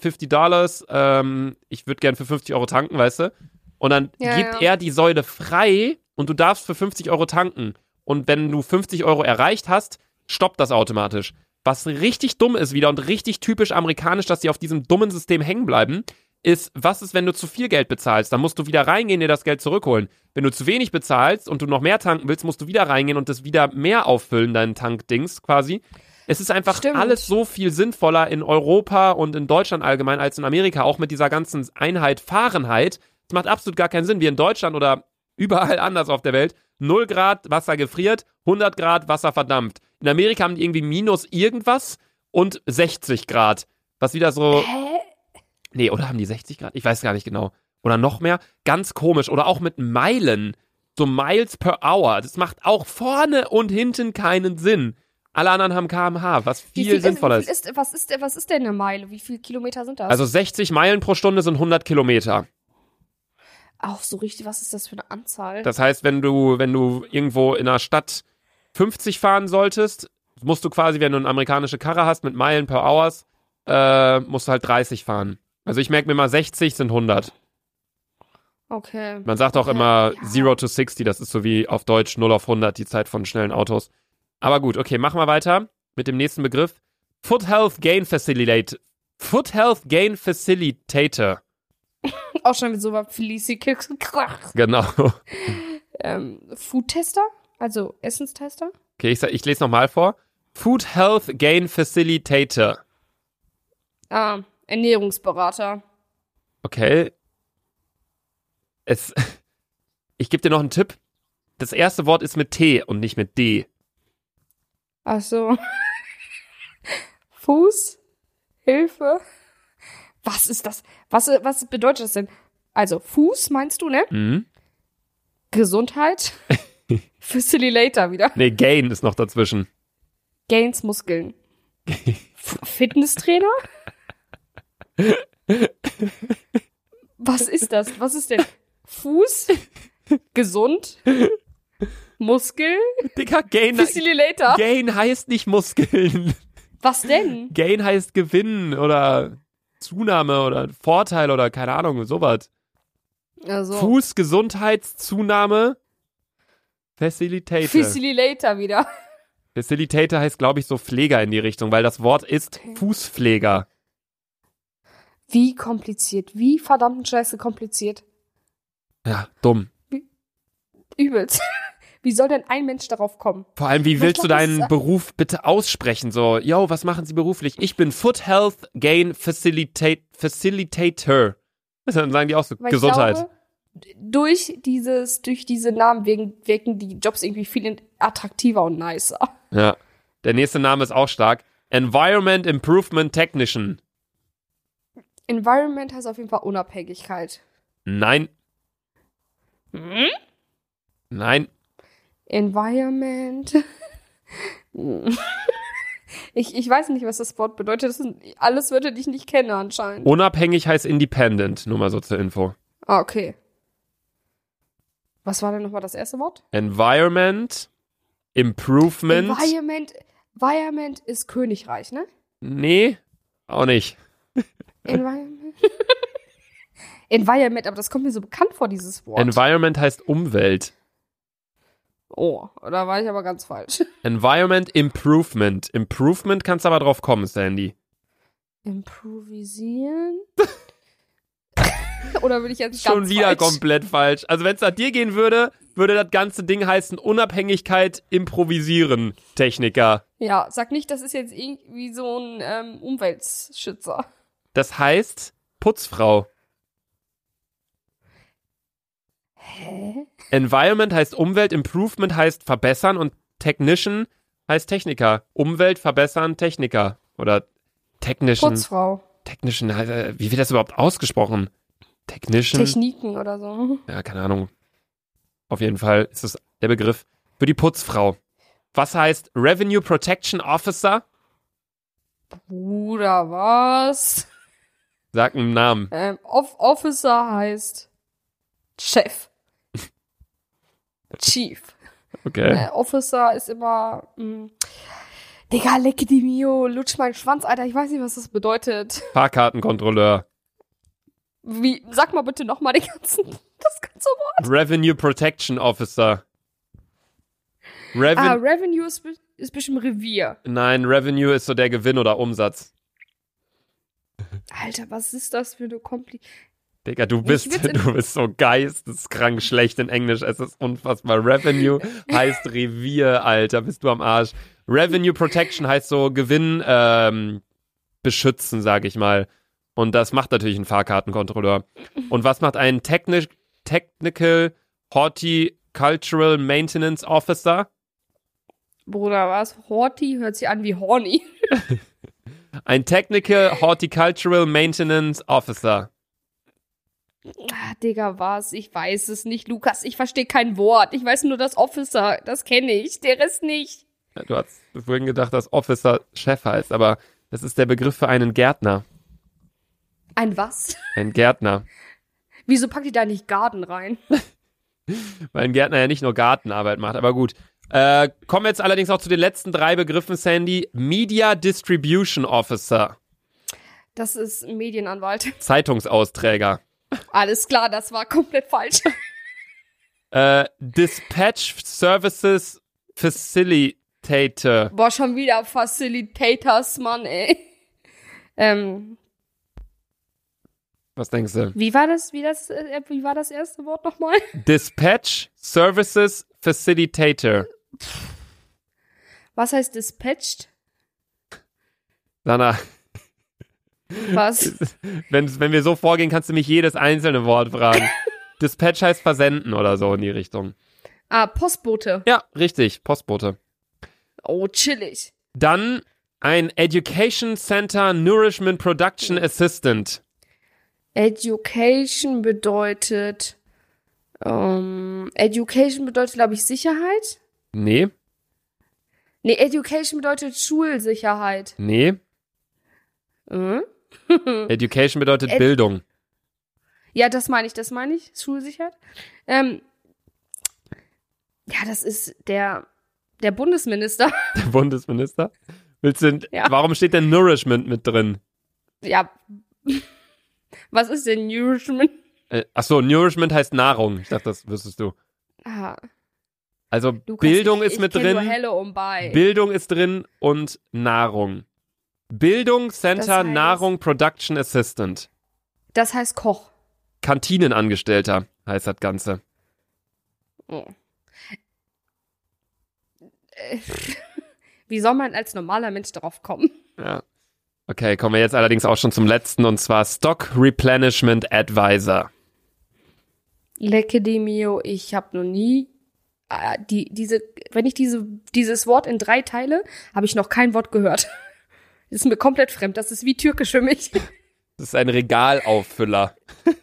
$50, ich würde gern für 50 Euro tanken, weißt du? Und dann gibt er die Säule frei und du darfst für 50 Euro tanken. Und wenn du 50 Euro erreicht hast, stoppt das automatisch. Was richtig dumm ist wieder und richtig typisch amerikanisch, dass die auf diesem dummen System hängen bleiben, ist, was ist, wenn du zu viel Geld bezahlst? Dann musst du wieder reingehen, dir das Geld zurückholen. Wenn du zu wenig bezahlst und du noch mehr tanken willst, musst du wieder reingehen und das wieder mehr auffüllen, deinen Tankdings quasi. Es ist einfach alles so viel sinnvoller in Europa und in Deutschland allgemein als in Amerika, auch mit dieser ganzen Einheit Fahrenheit. Es macht absolut gar keinen Sinn, wie in Deutschland oder überall anders auf der Welt. 0 Grad, Wasser gefriert, 100 Grad, Wasser verdampft. In Amerika haben die irgendwie minus irgendwas und 60 Grad. Was wieder so... Nee, oder haben die 60 Grad? Ich weiß gar nicht genau. Oder noch mehr. Ganz komisch. Oder auch mit Meilen. So Miles per Hour. Das macht auch vorne und hinten keinen Sinn. Alle anderen haben kmh, was viel sinnvoller ist. Was ist denn eine Meile? Wie viele Kilometer sind das? Also 60 Meilen pro Stunde sind 100 Kilometer. Auch so richtig, was ist das für eine Anzahl? Das heißt, wenn du irgendwo in einer Stadt 50 fahren solltest, musst du quasi, wenn du eine amerikanische Karre hast mit Meilen per Hours, musst du halt 30 fahren. Also ich merke mir mal, 60 sind 100. Okay. Man sagt auch immer 0 to 60, das ist so wie auf Deutsch 0 auf 100, die Zeit von schnellen Autos. Aber gut, okay, machen wir weiter mit dem nächsten Begriff. Foot Health Gain Facilitator. Auch schon mit so was Felicity. Genau. Food-Tester? Also Essenstester? Okay, ich lese nochmal vor. Food Health Gain Facilitator. Ernährungsberater. Okay. Ich gebe dir noch einen Tipp. Das erste Wort ist mit T und nicht mit D. Ach so. Fuß? Hilfe? Was ist das? Was bedeutet das denn? Also, Fuß meinst du, ne? Mhm. Gesundheit? Facilitator wieder. Nee, Gain ist noch dazwischen. Gains Muskeln. Fitnesstrainer? Was ist das? Was ist denn? Fuß? Gesund? Muskel? Digga, Gain. Facilitator? Gain heißt nicht Muskeln. Was denn? Gain heißt Gewinn oder Zunahme oder Vorteil oder keine Ahnung, sowas. Also. Fuß, Gesundheitszunahme, Facilitator wieder. Facilitator heißt, glaube ich, so Pfleger in die Richtung, weil das Wort ist Fußpfleger. Wie kompliziert. Wie verdammten Scheiße kompliziert. Ja, dumm. Übelst. Wie soll denn ein Mensch darauf kommen? Vor allem, wie willst du deinen Beruf bitte aussprechen? So, yo, was machen Sie beruflich? Ich bin Foot Health Gain Facilitator. Dann sagen die auch so, Weil Gesundheit. Ich glaube, durch diese Namen wirken die Jobs irgendwie viel attraktiver und nicer. Ja. Der nächste Name ist auch stark. Environment Improvement Technician. Environment heißt auf jeden Fall Unabhängigkeit. Nein. Nein. Environment. Ich weiß nicht, was das Wort bedeutet. Das sind alles Wörter, die ich nicht kenne anscheinend. Unabhängig heißt independent, nur mal so zur Info. Ah, okay. Was war denn nochmal das erste Wort? Environment Improvement. Environment ist Königreich, ne? Nee, auch nicht. Environment, aber das kommt mir so bekannt vor, dieses Wort. Environment heißt Umwelt. Oh, da war ich aber ganz falsch. Environment Improvement. Improvement kannst aber drauf kommen, Sandy. Improvisieren? Oder will ich jetzt Schon wieder falsch? Komplett falsch. Also wenn es nach dir gehen würde, würde das ganze Ding heißen Unabhängigkeit improvisieren, Techniker. Ja, sag nicht, das ist jetzt irgendwie so ein Umweltschützer. Das heißt Putzfrau. Hä? Environment heißt Umwelt, Improvement heißt verbessern und Technician heißt Techniker. Umwelt, verbessern, Techniker. Oder Technician. Putzfrau. Technician, wie wird das überhaupt ausgesprochen? Technician? Techniken oder so. Ja, keine Ahnung. Auf jeden Fall ist es der Begriff für die Putzfrau. Was heißt Revenue Protection Officer? Bruder, was? Sag einen Namen. Officer heißt Chef. Chief. Okay. Officer ist immer, Digga, lecke die Mio, lutsch meinen Schwanz, Alter, ich weiß nicht, was das bedeutet. Fahrkartenkontrolleur. Wie, sag mal bitte nochmal das ganze Wort. Revenue Protection Officer. Revenue ist bestimmt Revier. Nein, Revenue ist so der Gewinn oder Umsatz. Alter, was ist das für eine Digga, du bist so geisteskrank schlecht in Englisch. Es ist unfassbar. Revenue heißt Revier, Alter. Bist du am Arsch. Revenue Protection heißt so Gewinn beschützen, sag ich mal. Und das macht natürlich ein Fahrkartenkontrolleur. Und was macht ein Technical Horticultural Maintenance Officer? Bruder, was? Horti hört sich an wie horny. Ein Technical Horticultural Maintenance Officer. Digga, was? Ich weiß es nicht, Lukas. Ich verstehe kein Wort. Ich weiß nur das Officer. Das kenne ich. Der Rest nicht. Ja, du hast vorhin gedacht, dass Officer Chef heißt, aber das ist der Begriff für einen Gärtner. Ein was? Ein Gärtner. Wieso packt ihr da nicht Garten rein? Weil ein Gärtner ja nicht nur Gartenarbeit macht, aber gut. Kommen wir jetzt allerdings auch zu den letzten 3 Begriffen, Sandy. Media Distribution Officer. Das ist ein Medienanwalt. Zeitungsausträger. Alles klar, das war komplett falsch. Dispatch Services Facilitator. Boah, schon wieder Facilitators, Mann, ey. Was denkst du? Wie war das erste Wort nochmal? Dispatch Services Facilitator. Was heißt dispatched? Sana, Was? wenn wir so vorgehen, kannst du mich jedes einzelne Wort fragen. Dispatch heißt versenden oder so in die Richtung. Postbote. Ja, richtig, Postbote. Oh, chillig. Dann ein Education Center Nourishment Production Assistant. Education bedeutet, glaube ich, Sicherheit. Nee. Nee, Education bedeutet Schulsicherheit. Nee. Education bedeutet Bildung. Ja, das meine ich, Schulsicherheit. Ja, das ist der Bundesminister. Der Bundesminister? Ja. Warum steht denn Nourishment mit drin? Ja. Was ist denn Nourishment? Achso, Nourishment heißt Nahrung. Ich dachte, das wüsstest du. Ah. Also Bildung ist mit drin. Nur Helle und bei. Bildung ist drin und Nahrung. Bildung, Center, Das heißt- Nahrung, Production Assistant. Das heißt Koch. Kantinenangestellter heißt das Ganze. Oh. Wie soll man als normaler Mensch darauf kommen? Ja. Okay, kommen wir jetzt allerdings auch schon zum letzten, und zwar Stock Replenishment Advisor. Lecce di mio, ich habe noch nie wenn ich dieses Wort in 3 teile, habe ich noch kein Wort gehört. Das ist mir komplett fremd. Das ist wie Türkisch für mich. Das ist ein Regalauffüller.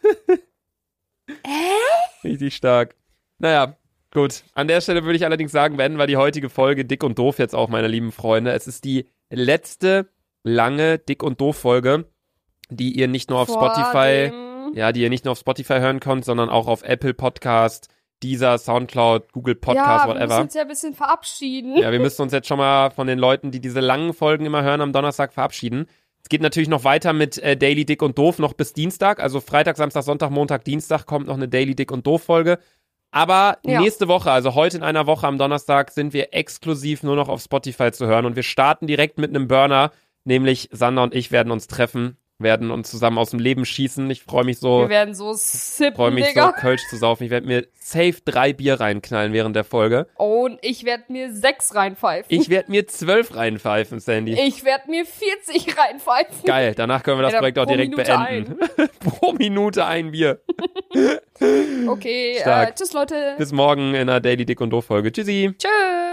Richtig stark. Naja, gut. An der Stelle würde ich allerdings sagen, beenden wir die heutige Folge Dick und Doof jetzt auch, meine lieben Freunde. Es ist die letzte lange Dick und Doof Folge, die ihr nicht nur auf Spotify hören könnt, sondern auch auf Apple Podcast, Deezer, Soundcloud, Google Podcast, whatever. Wir müssen uns ja ein bisschen verabschieden. Ja, wir müssen uns jetzt schon mal von den Leuten, die diese langen Folgen immer hören, am Donnerstag verabschieden. Es geht natürlich noch weiter mit Daily Dick und Doof noch bis Dienstag. Also Freitag, Samstag, Sonntag, Montag, Dienstag kommt noch eine Daily Dick und Doof Folge. Aber nächste Woche, also heute in einer Woche am Donnerstag, sind wir exklusiv nur noch auf Spotify zu hören. Und wir starten direkt mit einem Burner, nämlich Sander und ich werden uns treffen, werden uns zusammen aus dem Leben schießen. Ich freue mich so. Wir werden so sippen, freue mich Digga. so, Kölsch zu saufen. Ich werde mir safe 3 Bier reinknallen während der Folge. Und ich werde mir 6 reinpfeifen. Ich werde mir 12 reinpfeifen, Sandy. Ich werde mir 40 reinpfeifen. Geil, danach können wir das Projekt auch direkt beenden. Pro Minute ein Bier. Okay, Stark. tschüss Leute. Bis morgen in einer Daily Dick und Doof Folge. Tschüssi. Tschüss.